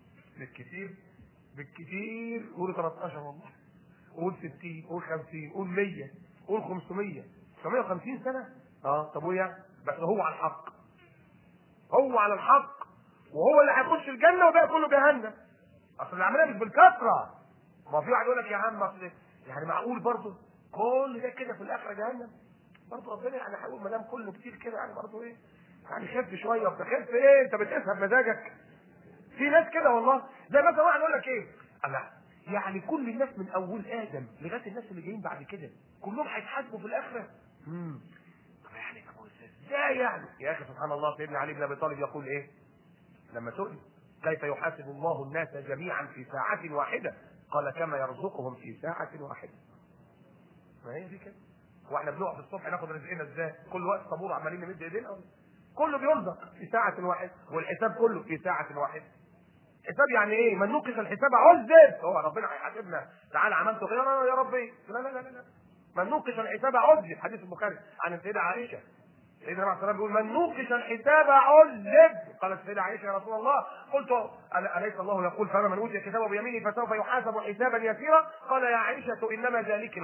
بالكثير قول 13 والله، قول 60، قول 50، قول 100، قول 500. 950 سنه. طب ويا بس هو على الحق، هو على الحق، وهو اللي هيخش الجنه وباقي كله جهنم. اصل العمليه مش بالكثره. ما في واحد يقول لك يا عم اصل يعني معقول برضه كل ده كده في الاخره جهنم؟ برضه ربنا يعني هيقول ما دام كله كتير كده يعني برضه ايه؟ يعني خف شويه. بتخف ايه؟ انت بتقيسها بمزاجك. في ناس كده والله، زي مثلا واحد يقول لك ايه؟ الله، يعني كل الناس من اول ادم لغايه الناس اللي جايين بعد كده كلهم هيتحاسبوا في الاخره؟ طب يعني ازاي يعني؟ يا اخي سبحان الله، سيدنا علي بن ابي طالب يقول ايه لما سئل كيف يحاسب الله الناس جميعا في ساعة واحدة؟ قال كما يرزقهم في ساعة واحدة. ما هي دي كده. واحنا بنقف الصبح ناخد رزقنا ازاي؟ كل وقت طابور عمالين نمد ايدينا، كله بيرزق في ساعة واحدة، والحساب كله في ساعة واحدة. حساب يعني ايه؟ من نقص الحساب عذب. هو ربنا هيحاسبنا تعالى عملت خيرا يا ربي؟ لا لا لا لا، من نقص الحساب عذب. حديث البخاري عن السيدة عائشة، سيدنا عليه السلام بيقول من نوقش الحساب عذب. قالت السيدة عائشة يا رسول الله، قلت أليس الله يقول فما من أوتي كتابه بيمينه فسوف يحاسب حسابا يسيرا؟ قال يا عائشة إنما ذلك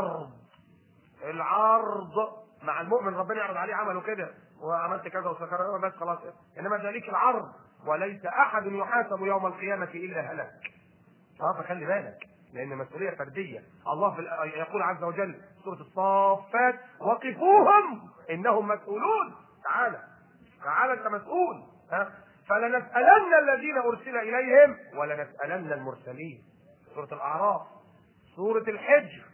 العرض مع المؤمن، ربنا يعرض عليه عمله كده وعملت كذا وسكر بس خلاص، إنما ذلك العرض وليس أحد يحاسب يوم القيامة إلا هلك. فخلي بالك لأن مسؤولية فردية. الله يقول عز وجل في سورة الصافات وقفوهم إنهم مسؤولون. تعالى أنت مسؤول. فلنسألن الذين أرسل إليهم ولنسألن المرسلين. سورة الأعراف، سورة الحجر،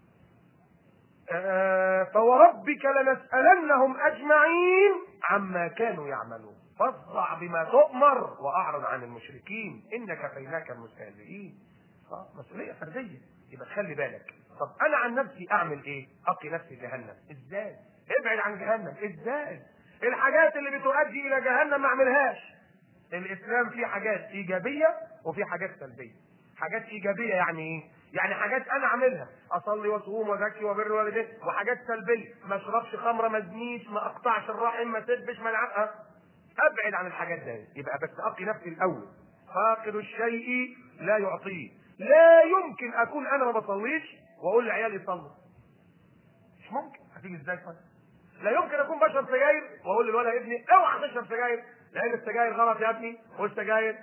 فوربك لنسألنهم أجمعين عما كانوا يعملون فاصدع بما تؤمر وأعرض عن المشركين إنك كفيناك المستهزئين. مسؤولية فردية. يبقى خلي بالك. طب أنا عن نفسي أعمل إيه؟ أقي نفسي جهنم إزاي؟ ابعد عن جهنم إزاي؟ الحاجات اللي بتؤدي إلى جهنم ما أعملهاش. الإسلام فيه حاجات إيجابية وفيه حاجات سلبية. حاجات إيجابية يعني إيه؟ يعني حاجات أنا أعملها، أصلي وأصوم وأزكي وبر والدين، وحاجات سلبية ما أشربش خمرة، ما أزنيش، ما أقطعش الرحم، ما أسبش، ما ألعبها. ابعد عن الحاجات دي، يبقى بس اقي نفسي الاول. فاقد الشيء لا يعطيه. لا يمكن اكون انا ما بصليش واقول لعيالي صلوا، مش ممكن. هتيجي ازاي؟ لا يمكن اكون بشرب سجاير واقول للولد ابني اوعى تشرب سجاير لان السجاير غلط يا ابني، والسجاير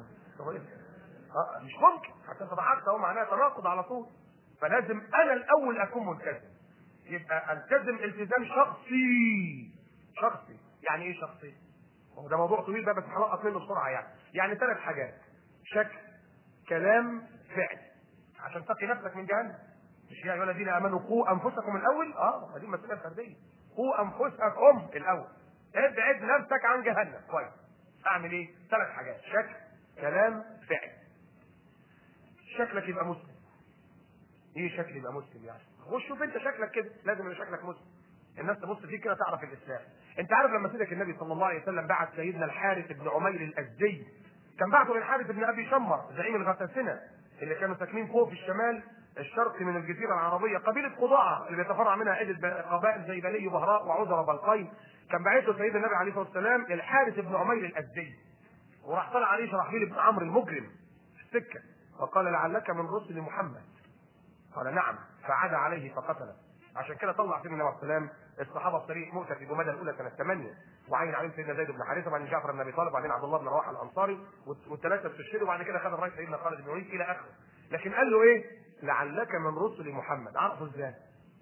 مش ممكن. حتى تضحكت اهو معناها تناقض على طول. فلازم انا الاول اكون ملتزم. يبقى التزم التزام شخصي. شخصي يعني ايه شخصي؟ هو ده موضوع طويل بقى بس هنقط منه بسرعه. يعني 3 حاجات: شكل، كلام، فعل، عشان تقي نفسك من جهنم. مش يا ايها الذين امنوا قوا انفسكم الاول؟ دي مسؤوليه فرديه. قوا انفسكم الاول، ابعد نفسك عن جهنم. كويس. اعمل ايه؟ 3 حاجات: شكل، كلام، فعل. شكلك يبقى مسلم. ايه شكل يبقى مسلم يعني؟ خش شوف انت شكلك كده، لازم يبقى شكلك مسلم. الناس تبص فيك كده تعرف الاسلام. انت عارف لما سيدك النبي صلى الله عليه وسلم بعث سيدنا الحارث بن عمير الازدي، كان بعثه للحارث بن ابي شمر زعيم الغساسنه اللي كانوا ساكنين فوق في الشمال الشرقي من الجزيره العربيه، قبيله قضاعه اللي بيتفرع منها عده قبائل زي بني وبهراء وعذر وبلقين. كان بعثه سيدنا النبي عليه الصلاه والسلام الحارث بن عمير الازدي، وراح طلع عليه شرحبيل بن عمرو المجرم في السكه وقال: لعلك من رسل محمد. قال: نعم. فعاد عليه فقتله. عشان كده طلع سيدنا النبي عليه الصلاه والسلام الصحابه بطريق مؤتة في جمادى الاولى سنه 8، وعين عليهم سيدنا زيد بن حارثه، وبعدين جعفر بن ابي طالب، وبعدين عبد الله بن رواحه الانصاري، والثلاثه استشهدوا، وبعد كده خد الرايه سيدنا خالد بن الوليد الى اخره. لكن قال له ايه؟ لعلك من رسل محمد. عرفوا ازاي؟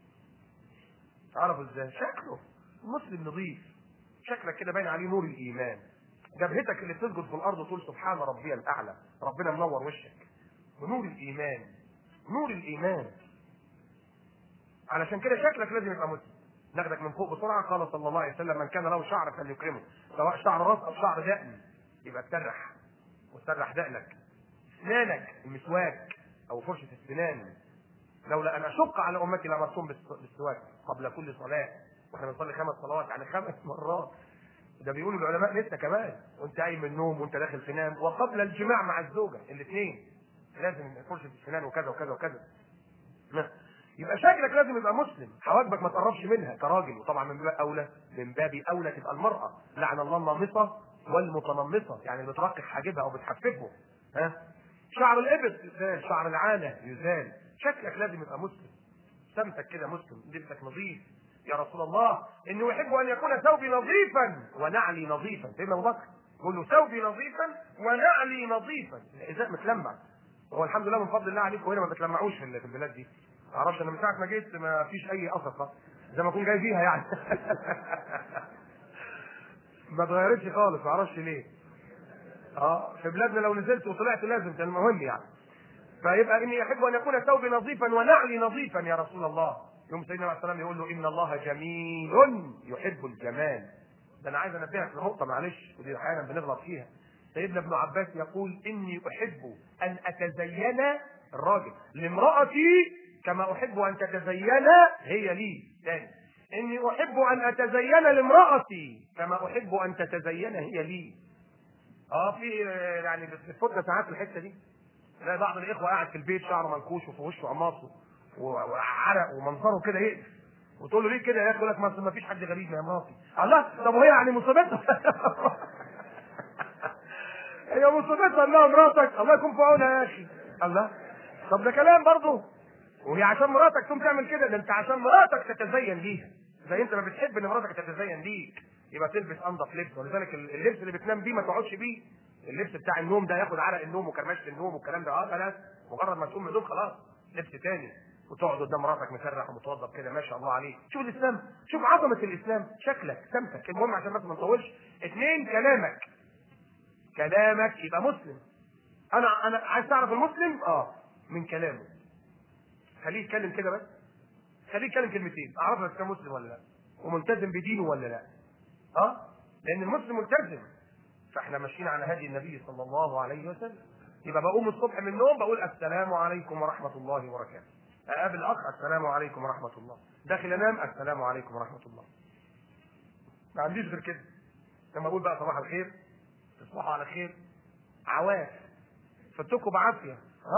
شكله مسلم نظيف، شكلك كده باين عليه نور الايمان. جبهتك اللي بتسجد في الارض وتقول سبحان ربي الاعلى، ربنا منور وشك ونور الايمان. نور الايمان. علشان كده شكلك لازم يبقى مسلم. ناخدك من فوق بسرعه. قال صلى الله عليه وسلم: من كان له شعر فليكرمه، سواء شعر راس او شعر دقن، يبقى تسرح وتسرح دقنك. اسنانك المسواك او فرشه السنان. لولا ان اشق على امتي لامرتهم بالسواك قبل كل صلاه. واحنا بنصلي 5 صلوات يعني 5 مرات. ده بيقولوا العلماء لسه كمان وانت قايم من النوم وانت داخل تنام، وقبل الجماع مع الزوجه، الاثنين لازم فرشه السنان وكذا وكذا وكذا. يبقى شكلك لازم يبقى مسلم. حواجبك ما تقربش منها كراجل، وطبعا من باب اولى تبقى المراه. لعن الله النامصه والمتنمصه، يعني اللي بترقق حاجبها او بتحففه. شعر الابط يزال، شعر العانه يزال. شكلك لازم يبقى مسلم. سمتك كده مسلم، لبسك نظيف. يا رسول الله اني احب ان يكون ثوبي نظيفا ونعلي نظيفا. سيدنا ابو بكر يقول له: ثوبي نظيفا ونعلي نظيفا. الحذاء متلمع. هو الحمد لله من فضل الله عليكم هنا ما بتلمعوش في البلاد دي. ما اعرفش، انا من ساعه ما جيت ما فيش اي اثر زي ما اكون جاي فيها يعني. ما اتغيرتش خالص، ما اعرفش ليه. في بلادنا لو نزلت وطلعت لازم، كان المهم يعني. فيبقى اني احب ان يكون ثوبي نظيفا ونعلي نظيفا يا رسول الله. يوم سيدنا عليه السلام يقول له: ان الله جميل يحب الجمال. ده انا عايز انبهك لنقطه معلش، ودي احيانا بنغلط فيها. سيدنا ابن عباس يقول: اني احب ان اتزين الراجل لامرأتي كما احب ان تتزين هي لي. تاني: اني احب ان اتزين لامرأتي كما احب ان تتزين هي لي. في يعني بتفوتنا ساعات الحته دي. تلاقي بعض الاخوه قاعد في البيت شعره منكوش وفي وشه قماصه وعرق ومنظره كده يقف، وتقول له: ليه كده يا اخي؟ يقول لك: ما فيش حد غريب يا مراتي. الله، طب وهي يعني مصيبتها؟ هي مصيبتها انها مراتك؟ الله يكون في عونها يا اخي. الله، طب ده كلام برضه. وهي عشان مراتك تقوم تعمل كده؟ ده انت عشان مراتك تتزين ليها زي انت ما بتحب ان مراتك تتزين ليك، يبقى تلبس انضف لبس. ولذلك اللبس اللي بتنام بيه ما تقعدش بيه. اللبس بتاع النوم ده ياخد عرق النوم وكرمشه النوم والكلام ده. خلاص، مجرد ما تقوم من النوم خلاص لبس تاني، وتقعد قدام مراتك مسرح ومتوضب كده ما شاء الله عليك. شوف الاسلام، شوف عظمه الاسلام. شكلك، سمتك. المهم عشان بس ما نطولش. 2: كلامك يبقى مسلم. انا عايز تعرف المسلم من كلامه. خليه يتكلم كده بس، خليه يتكلم كلمتين اعرف اذا كان مسلم ولا لا، وملتزم بدينه ولا لا. لان المسلم ملتزم. فاحنا ماشيين على هدي النبي صلى الله عليه وسلم. يبقى بقوم الصبح من النوم بقول: السلام عليكم ورحمه الله وبركاته. اقابل اخ: السلام عليكم ورحمه الله. داخل انام: السلام عليكم ورحمه الله. ما عنديش غير كده. لما اقول بقى صباح الخير، تصبحوا على خير، عواف، فتكوا بعافيه.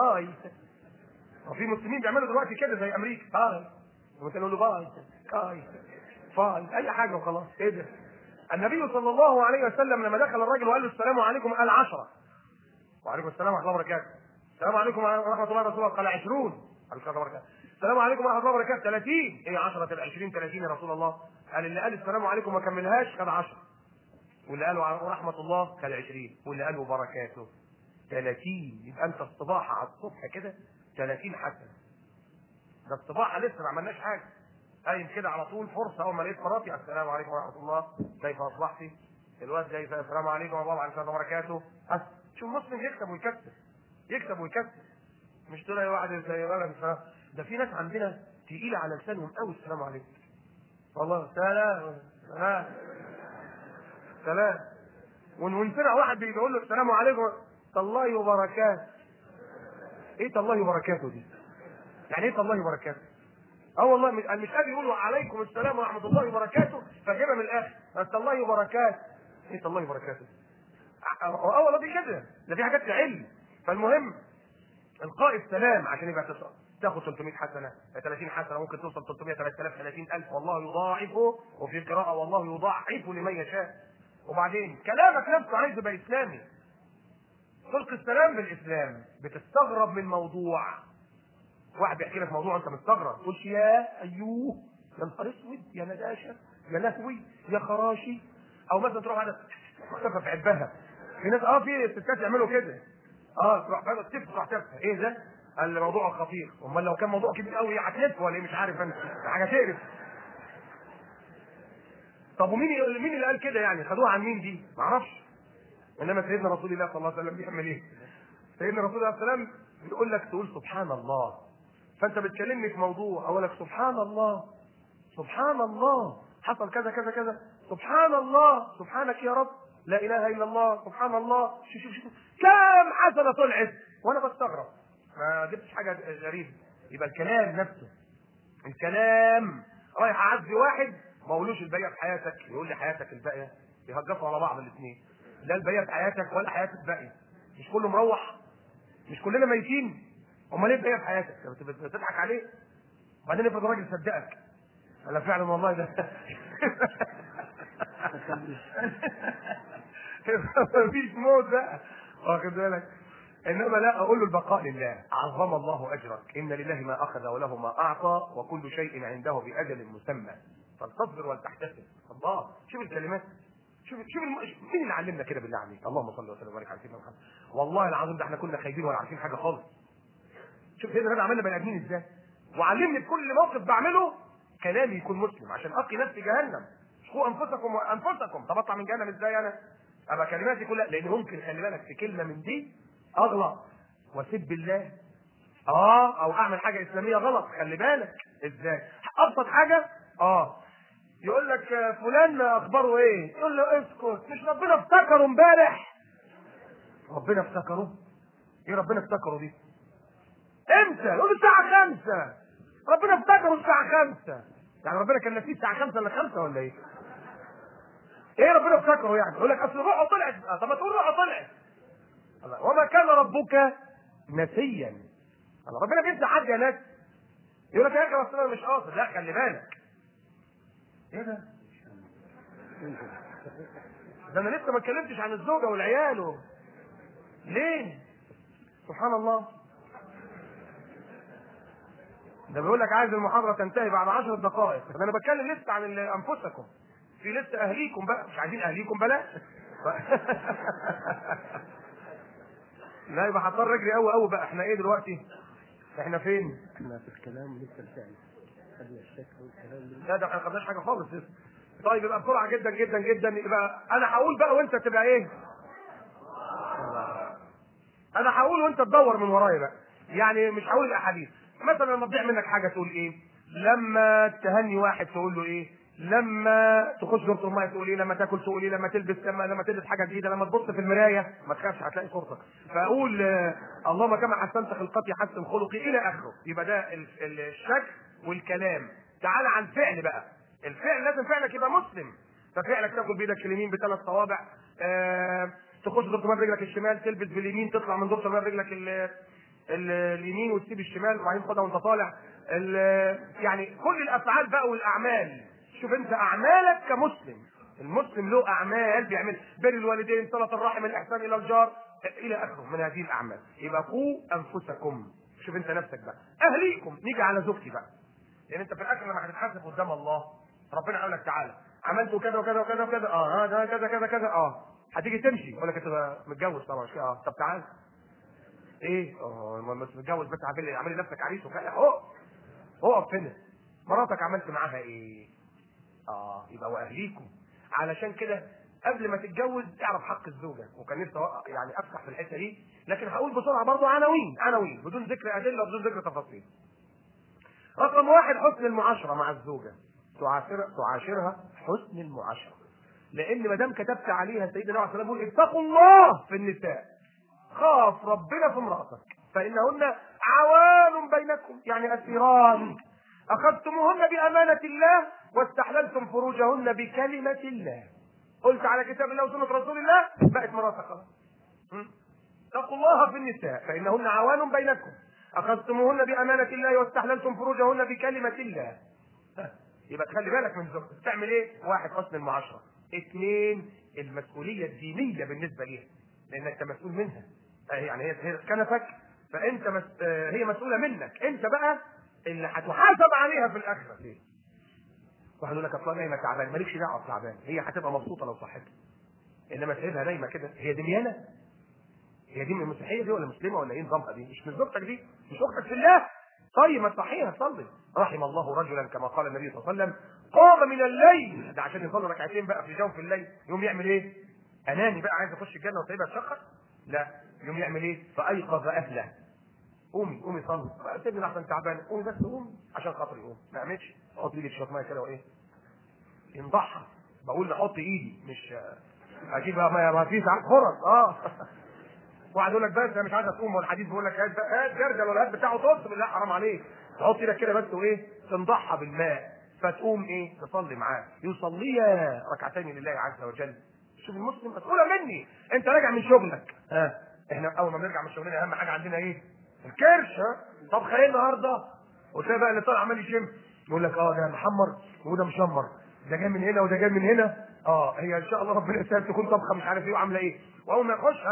وفي مسلمين بيعملوا دلوقتي كده زي امريكا. ممكن نقول له: باي، كاي، فاي، اي حاجه وخلاص. ايه ده؟ النبي صلى الله عليه وسلم لما دخل الرجل وقال له السلام عليكم قال 10. وعليكم السلام ورحمه الله وبركاته. السلام عليكم ورحمه الله وبركاته قال 20. السلام عليكم ورحمه الله وبركاته 30. ايه 10 20 30 يا رسول الله؟ قال اللي قال السلام عليكم ما كملهاش خد 10. واللي قالوا ورحمه الله خد 20. واللي قالوا وبركاته 30. يبقى انت الصباح على الصبح كده 30 حسنه. ده الصباح لسه ما عملناش حاجه. قايم كده على طول فرصه اول ما لقيت مراتي السلام عليكم ورحمه الله كيف اصبحتي؟ الواد جاي السلام عليكم ورحمه الله وبركاته. شوف مسلم يكتب ويكتب يكتب ويكتب. مش تلاقي واحد زي ده في ناس عندنا تقيله على لسانهم قوي السلام عليكم. والله سلام سلام سلام. ونسمع واحد بيقول له السلام عليكم الله وبركاته. ايه الله وبركاته دي؟ يعني ايه الله وبركاته؟ والله مش قادر يقولوا عليكم السلام ورحمه الله وبركاته فجيبها من الاخر بس الله وبركاته. ايه الله وبركاته؟ والله دي كده ده في حاجات تعل. فالمهم القاء السلام عشان يبقى تاخد 300 حسنه 30 حسنه ممكن توصل 300 3000 30000 والله يضاعفه. وفي قراءه والله يضاعف لمن يشاء. وبعدين كلامك نفسه عايز يبقى اسلامي. تلقي السلام بالاسلام. بتستغرب من موضوع واحد بيحكي لك موضوع انت مستغرب تقولش يا ايوه يا نهار اسود يا نداشه يا لهوي يا خراشي. او مثلا تروح هذا تختفى في عبها. في ناس في ستات يعملوا كده تروح بقى تروح تفتح ايه ده؟ الموضوع خطير. امال لو كان موضوع كبير قوي هتلف ولا ايه مش عارف انا حاجه تقرف. طب ومين اللي قال كده يعني؟ خدوها عن مين دي؟ ما اعرفش. انما سيدنا رسول الله صلى الله عليه وسلم بيعمل ايه؟ سيدنا رسول الله صلى الله عليه وسلم بيقول لك تقول سبحان الله. فانت بتكلمني في موضوع اقول لك سبحان الله سبحان الله حصل كذا كذا كذا سبحان الله سبحانك يا رب لا اله الا الله سبحان الله. شوف كم حسنه طلعت وانا بستغرب. ما جبتش حاجه غريبه. يبقى الكلام نفسه الكلام رايح اعزي واحد ما اقولوش الباقيه في حياتك يقول لي حياتك الباقيه يهجفوا على بعض الاثنين. لا الباقيه في حياتك ولا حياتك الباقيه. مش كله مروح مش كلنا ميتين. امال ايه الباقيه في حياتك؟ بتضحك عليه. وبعدين افرض راجل صدقك انا فعلا والله ده مفيش موت بقى واخد بالك. انما لا اقول له البقاء لله عظم الله اجرك ان لله ما اخذ وله ما اعطى وكل شيء عنده باجل مسمى فلتصبر ولتحتسب. الله شوف الكلمات شوف مين اللي علمنا كده بالله عليك؟ اللهم صل وسلم وبارك على سيدنا محمد. والله العظيم ده احنا كنا خايبين ولا عارفين حاجه خالص. شوف سيدنا النبي عملنا بني ادمين ازاي وعلمني بكل موقف بعمله كلامي يكون مسلم عشان اقي نفسي جهنم. قوا انفسكم وانفسكم. طب اطلع من جهنم ازاي انا؟ ابقى كلماتي كلها لان ممكن خلي بالك في كلمه من دي اغلط واسب الله او اعمل حاجه اسلاميه غلط. خلي بالك ازاي ابسط حاجه يقول لك فلان اخباره ايه؟ يقول له اسكت مش ربنا افتكره امبارح. ربنا افتكره؟ ايه ربنا افتكره دي؟ امتى؟ يقول الساعه 5. ربنا افتكره الساعه 5. يعني ربنا كان نسيه الساعه 5 ولا 5 ولا ايه؟ ايه ربنا افتكره يعني؟ يقول لك اصل روحه طلعت. طب ما تقول روحه طلعت. وما كان ربك نسيا. ربنا بينسى حد يا ناس؟ يقول لك يا اخي اصل انا مش قاصد. لا خلي بالك. ايه ده؟ ده انا لسه ما اتكلمتش عن الزوجه والعيال ليه؟ سبحان الله. ده بيقول لك عايز المحاضره تنتهي بعد 10 دقائق. انا بتكلم لسه عن انفسكم. في لسه اهليكم بقى مش عايزين اهليكم بلاش. لا يبقى هضطر اجري قوي بقى. احنا ايه دلوقتي؟ احنا فين؟ احنا في الكلام لسه الفعل خدنا الشك والكلام. لا ده احنا ما خدناش حاجه خالص لسه. طيب يبقى بسرعه جدا جدا جدا. يبقى انا هقول بقى وانت تبقى ايه؟ انا هقول وانت تدور من ورايا بقى. يعني مش هقول الاحاديث. مثلا لما تضيع منك حاجه تقول ايه؟ لما تهني واحد تقول له ايه؟ لما تخش دورة الميه تقول ايه؟ لما تاكل تقول ايه؟ لما تلبس حاجه جديده. لما تبص في المرايه ما تخافش هتلاقي صورتك. فاقول اللهم كما حسنت خلقتي حسن خلقي الى اخره. يبقى ده الشكل والكلام. تعال عن الفعل بقى. الفعل لازم فعلك يبقى مسلم. ففعلك تاكل بايدك اليمين ب3 صوابع. تخش دورة الميه برجلك الشمال. تلبس باليمين تطلع من دورة الميه برجلك اليمين وتسيب الشمال وبعدين تاخدها وانت طالع. يعني كل الافعال بقى والاعمال. شوف انت اعمالك كمسلم المسلم له اعمال بيعمل بر الوالدين، صله الرحم، الاحسان الى الجار الى اخره من هذه الاعمال. يبقى قوا انفسكم، شوف انت نفسك بقى، اهليكم. نيجي على زوجتي بقى، لان انت في الاخر لما هتتحاسب قدام الله ربنا يقول لك تعالى عملت كذا وكذا وكذا وكذا، ده كذا كذا كذا، هتيجي تمشي يقول لك انت متجوز طبعا مش كده، طب تعالى ايه، مش متجوز بس عامل نفسك عريس وكده، اقف هنا، مراتك عملت معاها ايه؟ يبقى واهليكم. علشان كده قبل ما تتجوز اعرف حق الزوجه، وكان نفسي يعني افتح في الحته دي، لكن هقول بسرعه برضه عناوين بدون ذكر ادله وبدون ذكر تفاصيل. رقم 1 حسن المعاشره مع الزوجه، تعاشرها حسن المعاشره، لان ما دام كتبت عليها سيدنا عليه الصلاه والسلام يقول اتقوا الله في النساء، خاف ربنا في امرأتك فإنهن عوان بينكم، يعني أسيران أخذتموهن بأمانة الله واستحللتم فروجهن بكلمة الله. قلت على كتاب الله وسنة رسول الله بقت مراتك خلاص. اتقوا الله في النساء فإنهن عوان بينكم أخذتموهن بأمانة الله واستحللتم فروجهن بكلمة الله. يبقى تخلي بالك من زوجتك. تعمل ايه؟ 1 حسن المعاشرة. 2 المسؤولية الدينية بالنسبة ليها، لأنك انت مسؤول منها، يعني هي كنفك، فانت هي مسؤوله منك، انت بقى اللي هتحاسب عليها في الاخره. ليه؟ واحد يقول لك اصلا نايمه تعبان، مالكش دعوه بتعبان، هي هتبقى مبسوطه لو صحتها، انما سيبها نايمه كده، هي دميانه؟ هي دي مسيحيه دي ولا مسلمه ولا ايه نظامها دي؟ مش من زوجتك دي، مش اختك في الله. طيب ما تصحيها صلي. رحم الله رجلا كما قال النبي صلى الله عليه وسلم قام من الليل، ده عشان يصلي ركعتين بقى في جوف الليل، يوم يعمل ايه؟ اناني بقى عايز اخش الجنه وسايبها تشخر؟ لا، يوم يعمل ايه؟ فايقظ اهله. قومي صلي، سيبني احسن تعبان، قومي بس قومي عشان خاطري، قومي ما اعملش، حط ايدي في شويه ميه كده وايه؟ ينضحها. بقول نحط ايدي، مش اكيد ما في ساعات فرص. واحد يقول لك بس انا مش عايز اقوم، والحديث بيقول لك هات جردل ولا هات بتاعه تصل، لا حرام عليك، تحط ايدك كده بس وايه؟ تنضحها بالماء، فتقوم ايه؟ تصلي معاه، يصليا ركعتين لله عز وجل. شوف المسلم مسؤوله مني، انت راجع من شغلك، احنا اول ما بنرجع من شغلنا اهم حاجه عندنا ايه؟ الكرش. طب خلينا النهارده، وتلاقي بقى اللي طالع عمال يشم يقول لك ده محمر وده مشمر، ده جاي من هنا وده جاي من هنا، هي ان شاء الله ربنا يسهل تكون طبخه مش عارف ايه وعامله ايه، واول ما يخش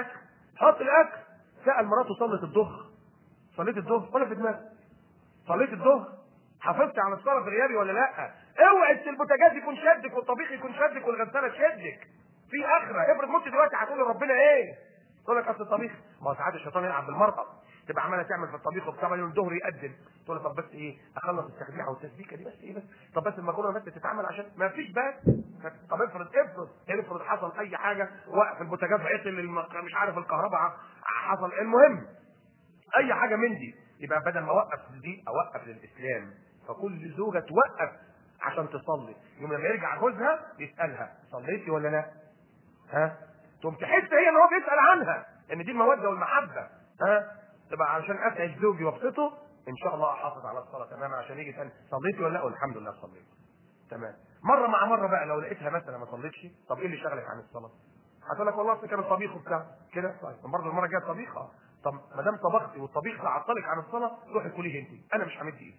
حط الاكل. سال مراته صلت الظهر، صليت الظهر ولا في دماغك؟ صليت الظهر، حافظت على الصلاه في غيابي ولا لا؟ اوعي البوتاجاز يكون شدك والطبيخ يكون شدك والغساله تشدك في اخره. افرض مت دلوقتي هتقول لربنا ايه؟ تقول لك اصل الطبيخ، ما هو ساعات الشيطان يلعب بالمرأة، تبقى عماله تعمل في الطبيخ وبتاع، يوم الظهر يقدم، تقول له طب بس ايه؟ اخلص التخديعه والتسبيكه دي بس ايه بس، طب بس المكرونه بس تتعمل عشان ما فيش بس. طب افرض حصل اي حاجه، وقف البوتاجاز عطل، مش عارف الكهرباء حصل، المهم اي حاجه من دي، يبقى بدل ما اوقف دي اوقف للاسلام. فكل زوجه توقف عشان تصلي، يوم لما يرجع جوزها يسالها صليتي ولا لا؟ تقوم تحس هي ان هو بيسال عنها، ان دي الموده والمحبه، تبقى عشان اسعد زوجي وابسطه، ان شاء الله احافظ على الصلاه تمام، عشان يجي يسال صليتي ولا لا؟ الحمد لله صليت تمام. مره مع مره بقى لو لقيتها مثلا ما صليتش، طب ايه اللي شغلك عن الصلاه؟ هتقول لك والله اصل كان الطبيخ وبتاع كده، طيب برضه المره الجايه طبيخ، طب ما دام طبختي والطبيخ عطلك عن الصلاه روحي كليه انت، انا مش همد ايدي.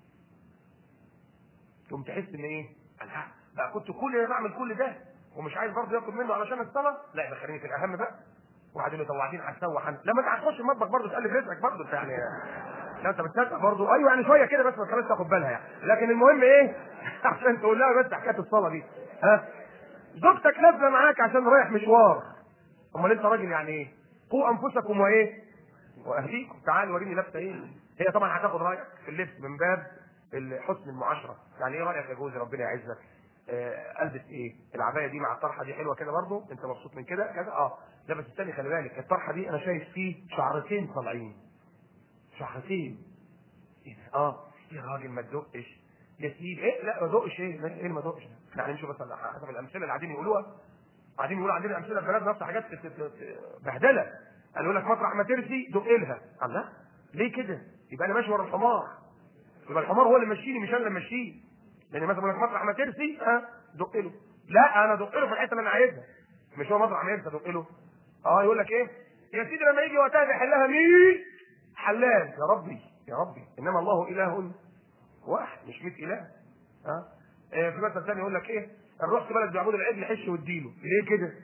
تقوم تحس ان ايه؟ انا بقى كنت بعمل كل ده ومش عايز برضه ياكل منه علشان الصلاه، لا يبقى خليني في الاهم بقى. واحد يقول له طب وبعدين هتسوح لما انت هتخش المطبخ برضه تقلب رزقك برضه انت، يعني لا انت بتسقف برضه، ايوه يعني شويه كده بس ما تخليش تاخد بالها يعني، لكن المهم ايه؟ عشان تقول لها بس حكايه الصلاه دي، زوجتك نازله معاك عشان رايح مشوار، امال انت راجل يعني ايه؟ قوا انفسكم وايه؟ واهليكم. تعال وريني لابسه ايه؟ هي طبعا هتاخد رايك في اللبس من باب حسن المعاشره، يعني ايه رايك يا جوزي ربنا يعزك؟ البس ايه؟ العبايه دي مع الطرحه دي حلوه كده برضه، انت مبسوط من كده كذا؟ لا بس استني خلي بالك، الطرحه دي انا شايف فيه شعرتين طالعين، شعرتين. يا راجل ما تدقش يا سيدي، ايه لا ما تدقش، ايه ما تدقش، يعني نشوف بس حسب الامثله اللي قاعدين يقولوها، قاعدين يقولوا عندنا امثله في بلادنا نفس حاجات بهدله، قالوا لك مطرح ما ترسي دق لها، الله ليه كده؟ يبقى انا ماشي ورا الحمار، يبقى الحمار هو اللي ماشيني مش انا اللي ماشيه، لان مثلا يقول لك مطرح ما ترسي دق له، لا انا دق له في الحته اللي انا عايزها، مش هو مطرح ما يرسي دق له. يقول لك ايه؟ يا سيدي لما يجي وقتها بيحلها 100 حلال، يا ربي انما الله اله واحد مش 100 اله. في مثل ثاني يقول لك ايه؟ انا رحت بلد بيعبدوا العجل حش واديله. ليه كده؟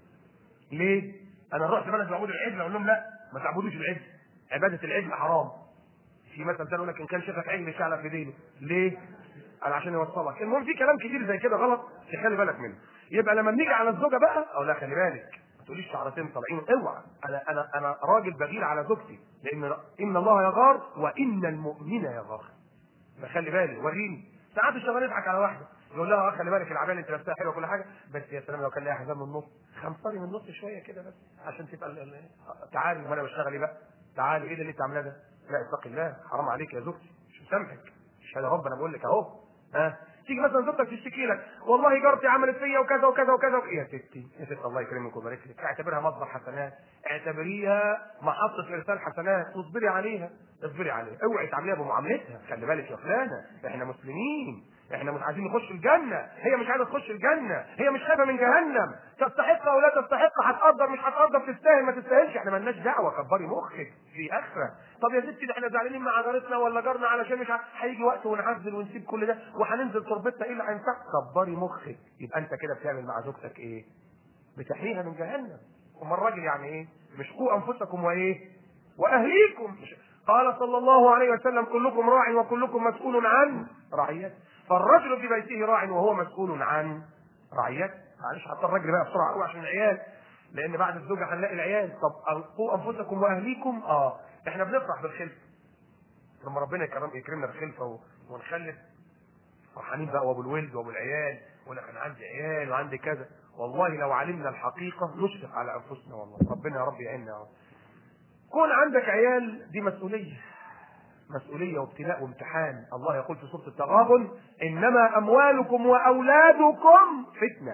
ليه؟ انا رحت بلد بيعبدوا العجل اقول لهم لا ما تعبدوش العجل، عباده العجل حرام. في مثل ثاني يقول لك ان كان شافك عجل شعلك في دينه. ليه؟ انا عشان يوصلك. المهم في كلام كتير زي كده غلط تخلي بالك منه. يبقى لما بنيجي على الزوجه بقى او لا خلي بالك ما تقوليش شعرتين طالعين، اوعى. انا راجل بغير على زوجتي، لان ان الله يغار وان المؤمن يغار. فخلي بالك وريني. ساعات الشباب يضحك على واحده يقول لها خلي بالك العبايه اللي انت لابسها حلوه وكل حاجه، بس يا سلام لو كان لها حزام من النص، خمسري من النص شويه كده بس عشان تبقى تعالي وانا بشتغل ايه بقى؟ تعالي ايه ده اللي انت عاملاه ده؟ لا اتقي الله، حرام عليك يا زوجتي، مش مسامحك. مش هذا رب انا بقول لك اهو. تيجي مثلا زوجتك تشتكي لك والله جارتي عملت فيا وكذا وكذا وكذا يا ستي يا ست الله يكرمك ويبارك لك، اعتبرها مصدر حسنات، اعتبريها محطه ارسال حسنات واصبري عليها، اصبري عليها، اوعي تعامليها بمعاملتها. خلي بالك يا فلانه احنا مسلمين، احنا مش عايزين نخش الجنه، هي مش عايزه تخش الجنه، هي مش خايفه من جهنم، تستحق او لا تستحق، هتقدر مش هتقدر، تستاهل ما تستاهلش، احنا مالناش دعوه، كبري مخك في اخره. طب يا ستي ده احنا زعلانين مع جارتنا ولا جارنا علشان مش هيجي وقت ونعزل ونسيب كل ده وهننزل تربتنا، ايه اللي هينفع؟ كبري مخك. يبقى انت كده بتعمل مع زوجتك ايه؟ بتحميها من جهنم. وما الراجل يعني ايه؟ مش قوا انفسكم وايه؟ واهليكم. قال صلى الله عليه وسلم كلكم راع وكلكم مسؤول عن رعيته. فالرجل في بيته راع وهو مسؤول عن رعيته. معلش حتى الراجل بقى بسرعه قوي عشان العيال، لان بعد الزوجه هنلاقي العيال. طب قوا انفسكم واهليكم. احنا بنفرح بالخلفه لما ربنا يكرمنا بالخلفه ونخلف، فرحانين بقى وابو الولد وابو العيال، وانا كان عندي عيال وعندي كذا. والله لو علمنا الحقيقه نشفق على انفسنا، والله ربنا يا رب يعيننا يا رب. كون عندك عيال دي مسؤوليه، مسؤوليه وابتلاء وامتحان. الله يقول في سوره التغابن انما اموالكم واولادكم فتنه.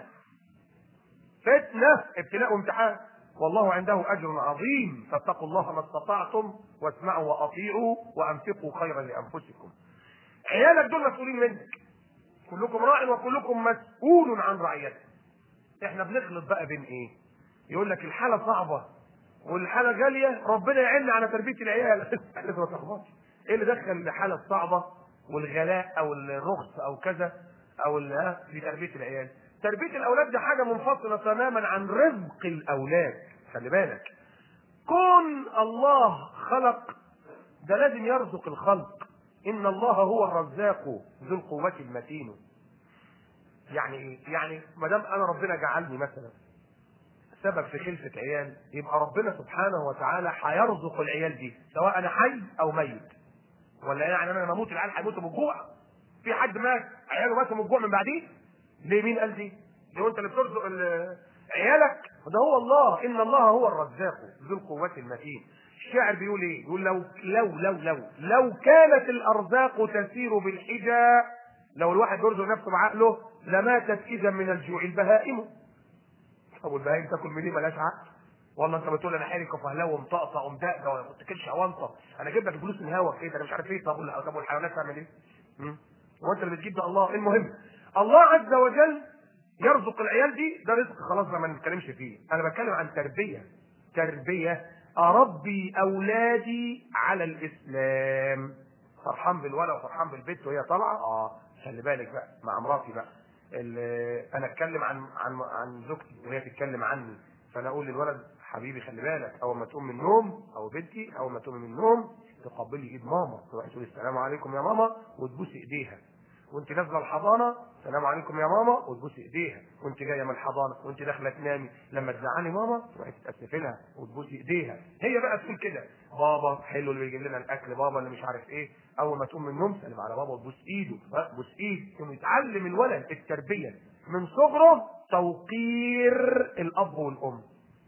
فتنه، ابتلاء وامتحان، والله عنده اجر عظيم. فاتقوا الله ما استطعتم واسمعوا واطيعوا وانفقوا خيرا لانفسكم. عيالك دول مسؤولين منك، كلكم راع وكلكم مسؤول عن رعيته. احنا بنخلط بقى بين ايه؟ يقول لك الحاله صعبه والحاله غاليه، ربنا يعيننا على تربيه العيال. ما تخبطش. ايه اللي دخل الحاله الصعبه والغلاء او الرخص او كذا او في تربيه العيال؟ تربيه الاولاد دي حاجه منفصله تماما عن رزق الاولاد. خلي بالك، كون الله خلق ده لازم يرزق الخلق. ان الله هو الرزاق ذو القوه المتين. يعني ايه؟ يعني ما دام انا ربنا جعلني مثلا سبب في خلفه عيال، يبقى ربنا سبحانه وتعالى هيرزق العيال دي سواء انا حي او ميت. ولا يعني انا لما اموت العيال هيموتوا من الجوع؟ في حد مات عياله ماتوا من الجوع من بعديه؟ ليه؟ مين قال دي؟ لو انت اللي بترزق عيالك، فده هو الله. ان الله هو الرزاق ذو القوه المتين. الشاعر بيقول ايه؟ يقول لو كانت الارزاق تسير بالحجى، لو الواحد يرزق نفسه بعقله لماتت اذا من الجوع البهائم. طب والبهائم تاكل منين؟ مالهاش عقل. والله انت بتقول انا حارك وفهلاوي ومطقطق ومدقدق وما بتاكلش اونطه، انا اجيب لك الفلوس من هواك ايه؟ انا مش عارف ايه. طب والحيوانات تعمل ايه؟ هو انت اللي بتجيب ده الله؟ المهم الله عز وجل يرزق العيال دي، ده رزق خلاص ما نتكلمش فيه. انا بتكلم عن تربيه اربي اولادي على الاسلام. فرحان بالولد وفرحان بالبيت وهي طالعه. خلي بالك بقى مع مراتي بقى، انا اتكلم عن زوجتي وهي تتكلم عني، فانا اقول للولد حبيبي خلي بالك، اول ما تقوم من النوم او بنتي اول ما تقوم من النوم تقبلي ايد ماما، تروحي تقولي السلام عليكم يا ماما وتبوسي ايديها. وانت نازله الحضانه السلام عليكم يا ماما وتبوسي ايديها. وانت جايه من الحضانه وانت داخله تنامي لما تزعلي ماما تروحي تتاسفي لها وتبوسي ايديها. هي بقى تقول كده بابا حلو اللي بيجيب لنا الاكل، بابا اللي مش عارف ايه. اول ما تقوم من النوم سلم على بابا وتبوس ايده، بوس ايد. ثم يتعلم الولد التربيه من صغره، توقير الاب والام.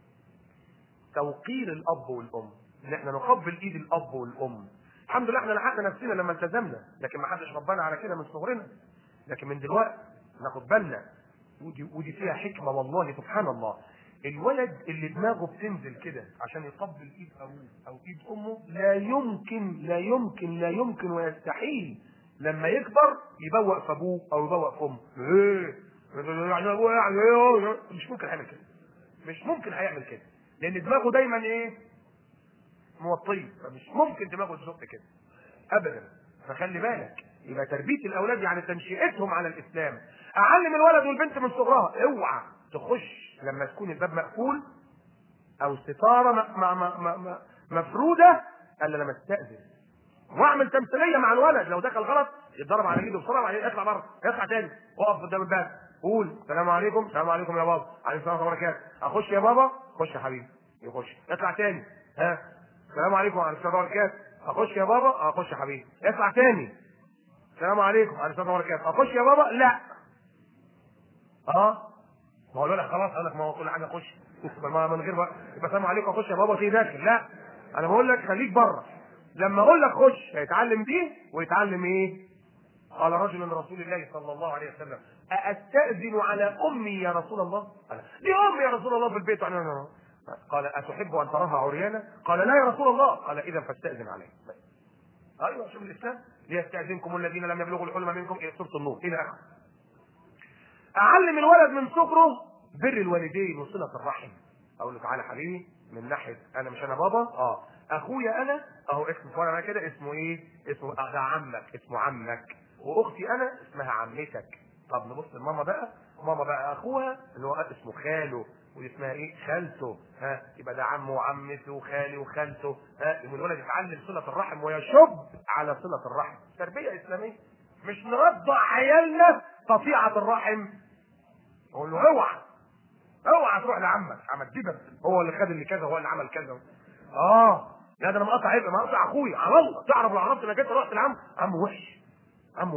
توقير الاب والام، ان احنا نقبل ايد الاب والام. الحمد لله احنا لحقنا نفسنا لما التزمنا، لكن ما حدش ربنا على كده من صغرنا. لكن من دلوقتي ناخد بالنا، ودي فيها حكمه والله سبحان الله. الولد اللي دماغه بتنزل كده عشان يقبل ايد ابوه او ايد امه، لا يمكن ويستحيل لما يكبر يبوق في ابوه او يبوق في امه. يعني ابوه يعني مش ممكن هيعمل كده، مش ممكن هيعمل كده، لان دماغه دايما ايه؟ موطيه، فمش ممكن دماغه تزق كده ابدا. فخلي بالك يبقى تربيه الاولاد يعني تنشئتهم على الاسلام. اعلم الولد والبنت من صغرها اوعى تخش لما تكون الباب مقفول او ستاره مفروده الا لما تستاذن. واعمل تمثيليه مع الولد، لو دخل غلط يتضرب على ايده بسرعه وبعدين يطلع بره، يطلع تاني، اقف قدام الباب قول السلام عليكم. السلام عليكم يا بابا. عليكم السلام ورحمه الله وبركاته. اخش يا بابا. خش يا حبيبي. يخش. يطلع تاني. ها السلام عليكم وعليكم السلام ورحمه الله وبركاته. اخش يا بابا. اخش يا حبيبي. يطلع تاني. السلام عليكم وعليكم السلام ورحمه الله وبركاته. اخش يا بابا. لا ما هو لك خلاص قال لك ما هو كل حاجه اخش من غير بقى يبقى السلام عليكم اخش يا بابا في داخل. لا انا بقول لك خليك بره. لما اقول لك خش هيتعلم دي ويتعلم ايه؟ قال رجل من رسول الله صلى الله عليه وسلم أأستأذن على أمي يا رسول الله؟ قال دي أمي يا رسول الله في البيت. قال أتحب أن تراها عريانة؟ قال لا يا رسول الله. قال إذا فاستأذن عليه. أيوه شوف الإسلام ليستأذنكم الذين لم يبلغوا الحلم منكم إلى سورة النور إلى آخره. أعلم الولد من صغره بر الوالدين وصلة الرحم. أقول له تعالى حبيبي من ناحية أنا مش أنا بابا أخويا أنا أهو اسمه فلان كده اسمه إيه؟ اسمه ده عمك اسمه عمك، واختي انا اسمها عمتك. طب نبص لماما بقى، ماما بقى اخوها اللي هو اسمه خاله واسمها ايه؟ خالته. يبقى ده عمه وعمته وخالي وخالته. يبقى الولد يتعلم صله الرحم ويشب على صله الرحم. تربيه اسلاميه. مش نرضع عيالنا قطيعه الرحم. اقول له اوعى تروح لعمك، عمك دي هو اللي خد اللي كذا هو اللي عمل كذا. لا ده انا مقطع عيب، مقطع اخويا على الله. تعرف لو عرفت انك انت رحت لعم عم وحش، عم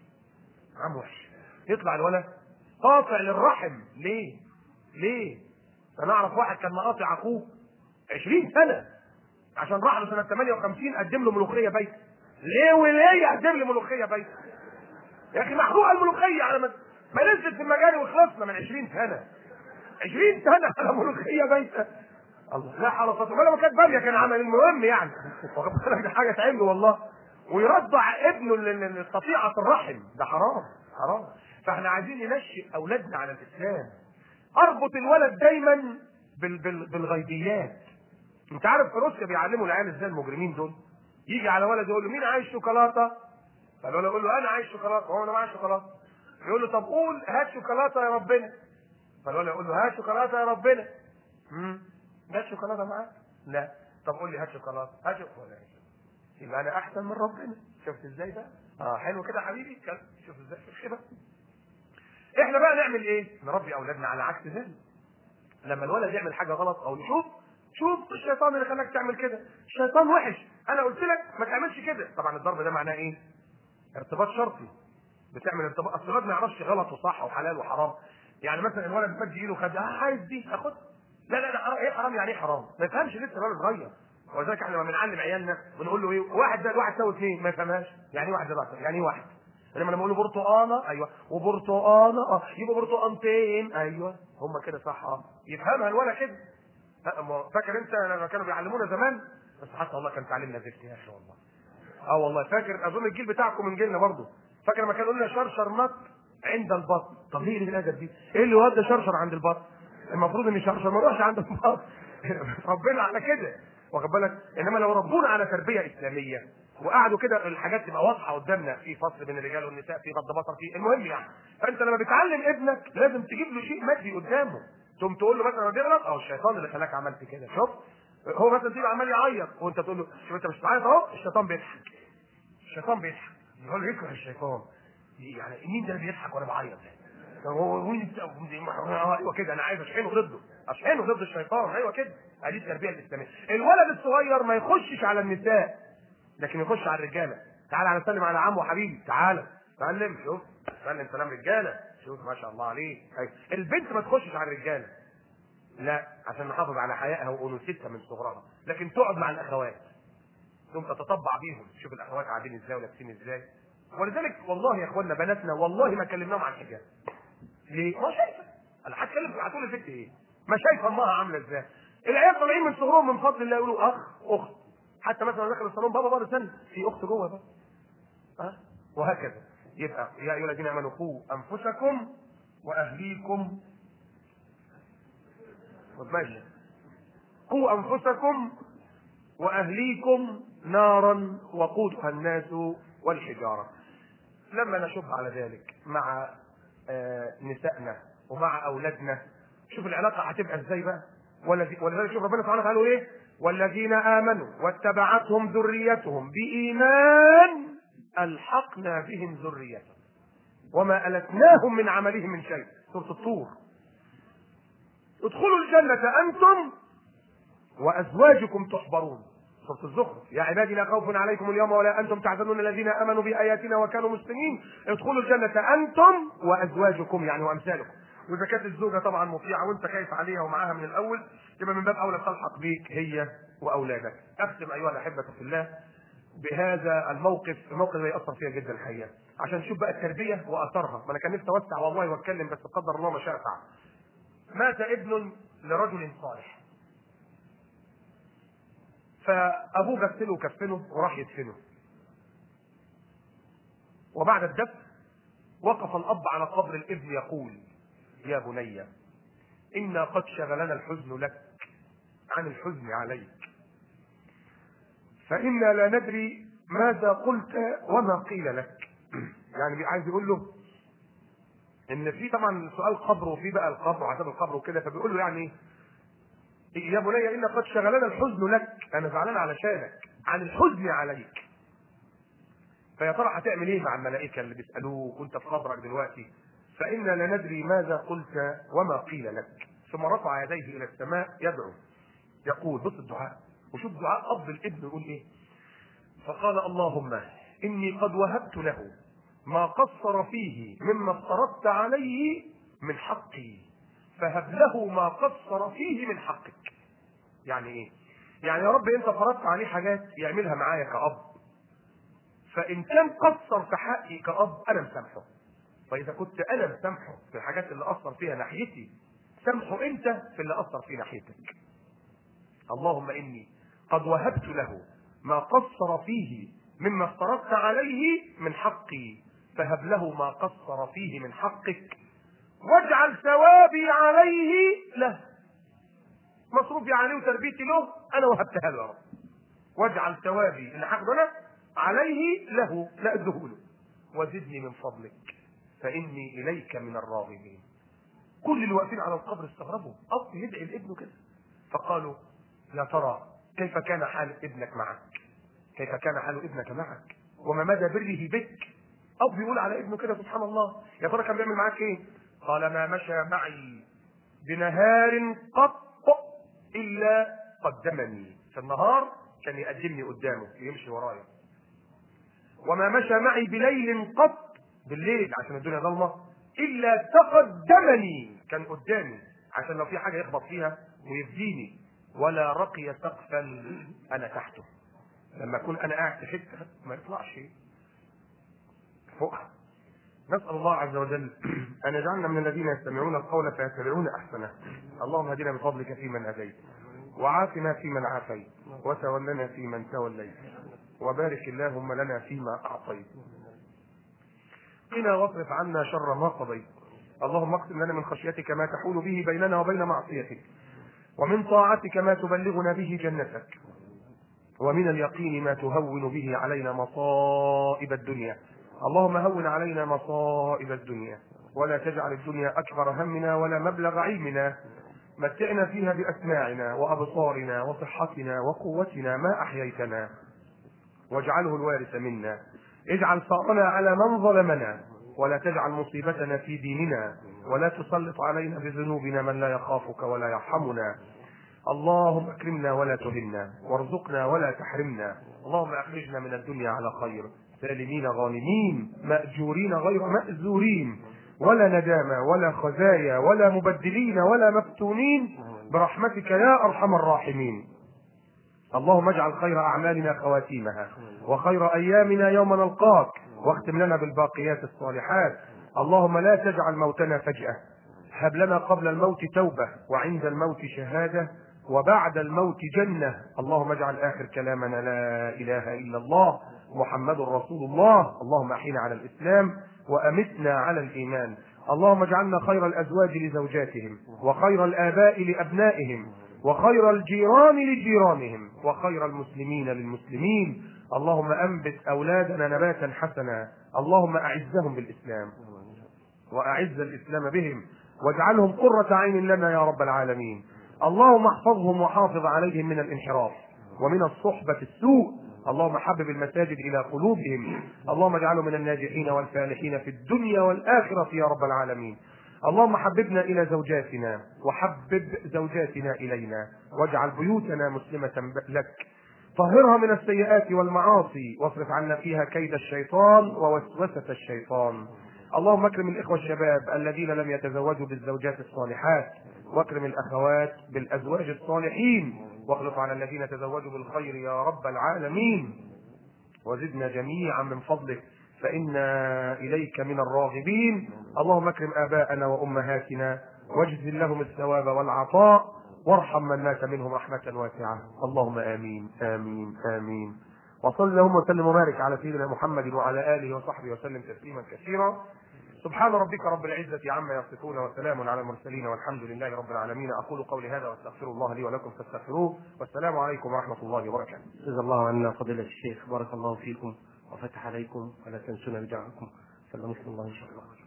وحش. يطلع الولد قاطع للرحم. ليه؟ انا اعرف واحد كان مقاطع اخوه 20 سنه عشان راح له سنه 58 قدم له ملوخيه بيت. ليه يقدم لي ملوخيه بيت؟ يا اخي محروقه الملوخيه على ما نزلت في المجاري وخلصنا من 20 سنه. 20 سنه على ملوخيه بيت. الله لا حول ولا قوه. ولا ما كانت باميه كان عمل المهم يعني. واخد بالك دي حاجه تعمل والله. ويرضع ابنه لقطيعه الرحم، ده حرام. فاحنا عايزين ننشئ اولادنا على الاسلام. اربط الولد دايما بالغيبيات. انت عارف في روسيا بيعلموا العيال ازاي المجرمين دول. يجي على ولد يقول له مين عايز شوكولاته؟ فالولد يقول له انا عايز شوكولاته. هو انا معايا شوكولاته. يقول له طب قول هات شوكولاته يا ربنا. فالولد يقول له هات شوكولاته يا ربنا. هات شوكولاته معاك؟ لا. طب قول لي هات شوكولاته. هات شوكولاته. يبقى انا احسن من ربنا. شفت ازاي ده؟ حلو كده يا حبيبي. شوف ازاي كده. احنا بقى نعمل ايه؟ نربي اولادنا على عكس ذلك. لما الولد يعمل حاجه غلط او شوف الشيطان اللي خلاك تعمل كده، الشيطان وحش، انا قلت لك ما تعملش كده. طبعا الضرب ده معناه ايه؟ ارتباط شرطي. بتعمل ارتباط. اصل الولد ما يعرفش غلط وصح وحلال وحرام. يعني مثلا الولد مد ايده خد عايز دي اخد. لا حرام. ايه حرام يعني ايه حرام؟ ما يفهمش لسه الولد صغير. ولذلك احنا لما بنعلم عيالنا بنقول له ايه؟ واحد زائد واحد يساوي اثنين. ما يفهمهاش. يعني ايه واحد زائد واحد؟ يعني ايه واحد؟ لما نقول له برتقانه ايوه وبرتقانه يبقى برتقانتين ايوه هم كده صح. يفهمها الولد كده. فاكر انت لما كانوا بيعلمونا زمان؟ بس حتى والله كان تعليمنا زفت يا اخي والله. والله فاكر. اظن الجيل بتاعكم من جيلنا برضه. فاكر لما كانوا يقولوا لنا شرشر مط عند البطن. طب ليه الادب دي؟ ايه اللي ودى شرشر عند البطن؟ المفروض ان شرشر ما يروحش عند البطن. ربنا على كده واخد بالك. انما لو ربونا على تربيه اسلاميه وقعدوا كده الحاجات تبقى واضحه قدامنا، في فصل بين الرجال والنساء، في غض بصر، في المهم يعني. فانت لما بتعلم ابنك لازم تجيب له شيء مادي قدامه. تقوم تقول له مثلا لما بيغلط الشيطان اللي خلاك عملت كده. شوف هو مثلا تيجي عمال يعيط وانت تقول له شوف انت مش بتعيط اهو. الشيطان بيضحك. يقول له يكره الشيطان. يعني مين ده اللي بيضحك وانا بعيط؟ هو ايوه كده انا عايز اشحنه ضد الشيطان. ايوه كده. ادي التربيه الاسلاميه. الولد الصغير ما يخشش على النساء لكن يخش على الرجاله. تعالى انا اسلم على عمو حبيبي. تعالى سلم. شوف سلم سلام رجاله. شوف ما شاء الله عليه. البنت ما تخشش على الرجاله لا عشان نحافظ على حيائها وانوثتها من صغرها، لكن تقعد مع الاخوات ثم تتطبع بيهم. شوف الاخوات قاعدين ازاي ولابسين ازاي. ولذلك والله يا اخوانا بناتنا والله ما كلمناهم عن الحجاب. ليه؟ ما شايفه. انا هتقول البنت ايه؟ ما شايفه امها عامله ازاي. العيال طالعين من صغرهم من فضل الله يقولوا اخ اخت. حتى مثلا داخل الصالون بابا استنى في اخت جوه بقى. وهكذا. يبقى يا ايها الذين امنوا قوا انفسكم واهليكم. ماشي. قوا انفسكم واهليكم نارا وقودها الناس والحجاره. لما نشب على ذلك مع نسائنا ومع اولادنا، شوف العلاقه هتبقى ازاي بقى. ولذلك شوف ربنا سبحانه وتعالى ايه؟ والذين امنوا واتبعتهم ذريتهم بايمان الحقنا بهم ذريتهم وما التناهم من عملهم من شيء. سوره الطور. ادخلوا الجنه انتم وازواجكم تحبرون. سوره الزخرف. يا عبادي لا خوف عليكم اليوم ولا انتم تحزنون الذين امنوا باياتنا وكانوا مسلمين ادخلوا الجنه انتم وازواجكم، يعني وامثالكم. واذا كانت الزوجه طبعا مطيعه وانت خايف عليها ومعاها من الاول، يبقى من باب اولى تلحق بيك هي واولادك. اختم ايها الاحبه في الله بهذا الموقف اللي ياثر فيها جدا الحقيقه، عشان نشوف بقى التربيه واثرها. ما انا كان نفسي اوسع والله واتكلم، بس قدر الله ما شاء فعل. مات ابن لرجل صالح، فابوه غسله وكفنه وراح يدفنه. وبعد الدفن وقف الاب على قبر الابن يقول: يا بني انا قد شغلنا الحزن لك عن الحزن عليك، فانا لا ندري ماذا قلت وما قيل لك. يعني عايز يقول له ان في طبعا سؤال قبر وفي بقى القبر وعذاب القبر وكده، فبيقول له يعني يا بني انا قد شغلنا الحزن لك، انا زعلان علشانك عن الحزن عليك. فيا ترى هتعمل ايه مع الملائكه اللي بيسالوك وانت في قبرك دلوقتي؟ فانا لا ندري ماذا قلت وما قيل لك. ثم رفع يديه الى السماء يدعو يقول، بص الدعاء وشوف دعاء اب الابن يقول ايه. فقال: اللهم اني قد وهبت له ما قصر فيه مما افترضت عليه من حقي، فهب له ما قصر فيه من حقك. يعني ايه؟ يعني يا رب انت فرضت عليه حاجات يعملها معايا كأب، فان كان قصر في حقي كأب انا مسامحه. فاذا كنت انا مسامحه في الحاجات اللي اثر فيها ناحيتي، سامحه انت في اللي اثر فيه ناحيتك. اللهم اني قد وهبت له ما قصر فيه مما افترضت عليه من حقي، فهب له ما قصر فيه من حقك، واجعل ثوابي عليه له. مصروفي عليه وتربيتي له انا وهبتها له يا رب، واجعل ثوابي اللي هاخده انا عليه له، لا ادهوله، وزدني من فضلك فاني اليك من الراغبين. كل اللي واقفين على القبر استغربوا، اب يدعي لابنه كده. فقالوا: يا ترى كيف كان حال ابنك معك؟ كيف كان حال ابنك معك؟ وما مدى بره بك؟ اب يقول على ابنه كده سبحان الله. يا ترى كان بيعمل معاك ايه؟ قال: ما مشى معي بنهار قط الا قدمني. في النهار كان يقدمني قدامه يمشي ورايا. وما مشى معي بليل قط، بالليل عشان الدنيا ضلمه، الا تقدمني، كان قدامي عشان لو في حاجه يخبط فيها ويفديني. ولا رقي سقفا انا تحته، لما اكون انا قاعد في حته ما يطلعش فوقها. نسال الله عز وجل ان يجعلنا من الذين يستمعون القول فيتبعون احسنه. اللهم اهدنا بفضلك فيمن هديت، وعافنا فيمن عافيت، وتولنا فيمن توليت، وبارك اللهم لنا فيما اعطيت، قنا واصرف عنا شر ما قضيت. اللهم اقسم لنا من خشيتك ما تحول به بيننا وبين معصيتك، ومن طاعتك ما تبلغنا به جنتك، ومن اليقين ما تهون به علينا مصائب الدنيا. اللهم هون علينا مصائب الدنيا، ولا تجعل الدنيا اكبر همنا ولا مبلغ علمنا. متعنا فيها باسماعنا وابصارنا وصحتنا وقوتنا ما احييتنا، واجعله الوارث منا. اجعل ثارنا على من ظلمنا، ولا تجعل مصيبتنا في ديننا، ولا تسلط علينا بذنوبنا من لا يخافك ولا يرحمنا. اللهم اكرمنا ولا تهنا، وارزقنا ولا تحرمنا. اللهم اخرجنا من الدنيا على خير، سالمين غانمين، ماجورين غير مأزورين، ولا ندامة ولا خزايا ولا مبدلين ولا مفتونين، برحمتك يا ارحم الراحمين. اللهم اجعل خير اعمالنا خواتيمها، وخير ايامنا يوم نلقاك، واختم لنا بالباقيات الصالحات. اللهم لا تجعل موتنا فجأة، هب لنا قبل الموت توبة، وعند الموت شهادة، وبعد الموت جنة. اللهم اجعل آخر كلامنا لا إله إلا الله محمد رسول الله. اللهم أحينا على الإسلام وأمتنا على الإيمان. اللهم اجعلنا خير الأزواج لزوجاتهم، وخير الآباء لأبنائهم، وخير الجيران لجيرانهم، وخير المسلمين للمسلمين. اللهم أنبت أولادنا نباتا حسنا. اللهم أعزهم بالإسلام وأعز الإسلام بهم، واجعلهم قرة عين لنا يا رب العالمين. اللهم احفظهم وحافظ عليهم من الانحراف ومن الصحبة السوء. اللهم حبب المساجد إلى قلوبهم. اللهم اجعلهم من الناجحين والفالحين في الدنيا والآخرة يا رب العالمين. اللهم حببنا إلى زوجاتنا وحبب زوجاتنا إلينا، واجعل بيوتنا مسلمة لك. طهرها من السيئات والمعاصي، واصرف عنا فيها كيد الشيطان ووسوسة الشيطان. اللهم اكرم الإخوة الشباب الذين لم يتزوجوا بالزوجات الصالحات، واكرم الأخوات بالأزواج الصالحين، واخلف على الذين تزوجوا بالخير يا رب العالمين. وزدنا جميعا من فضلك فإنا إليك من الراغبين. اللهم اكرم آباءنا وأمهاتنا واجزل لهم الثواب والعطاء، وارحم من مات منهم رحمة واسعة. اللهم آمين آمين آمين. وصل اللهم وسلم وبارك على سيدنا محمد وعلى آله وصحبه وسلم تسليما كثيرا. سبحان ربك رب العزة عما يصفون وسلام على المرسلين والحمد لله رب العالمين. أقول قولي هذا واستغفر الله لي ولكم فاستغفروه، والسلام عليكم ورحمة الله وبركاته. جزا الله عنا فضيلة الشيخ، بارك الله فيكم وفتح عليكم، ولا تنسونا بدعائكم. سلمكم الله إن شاء الله.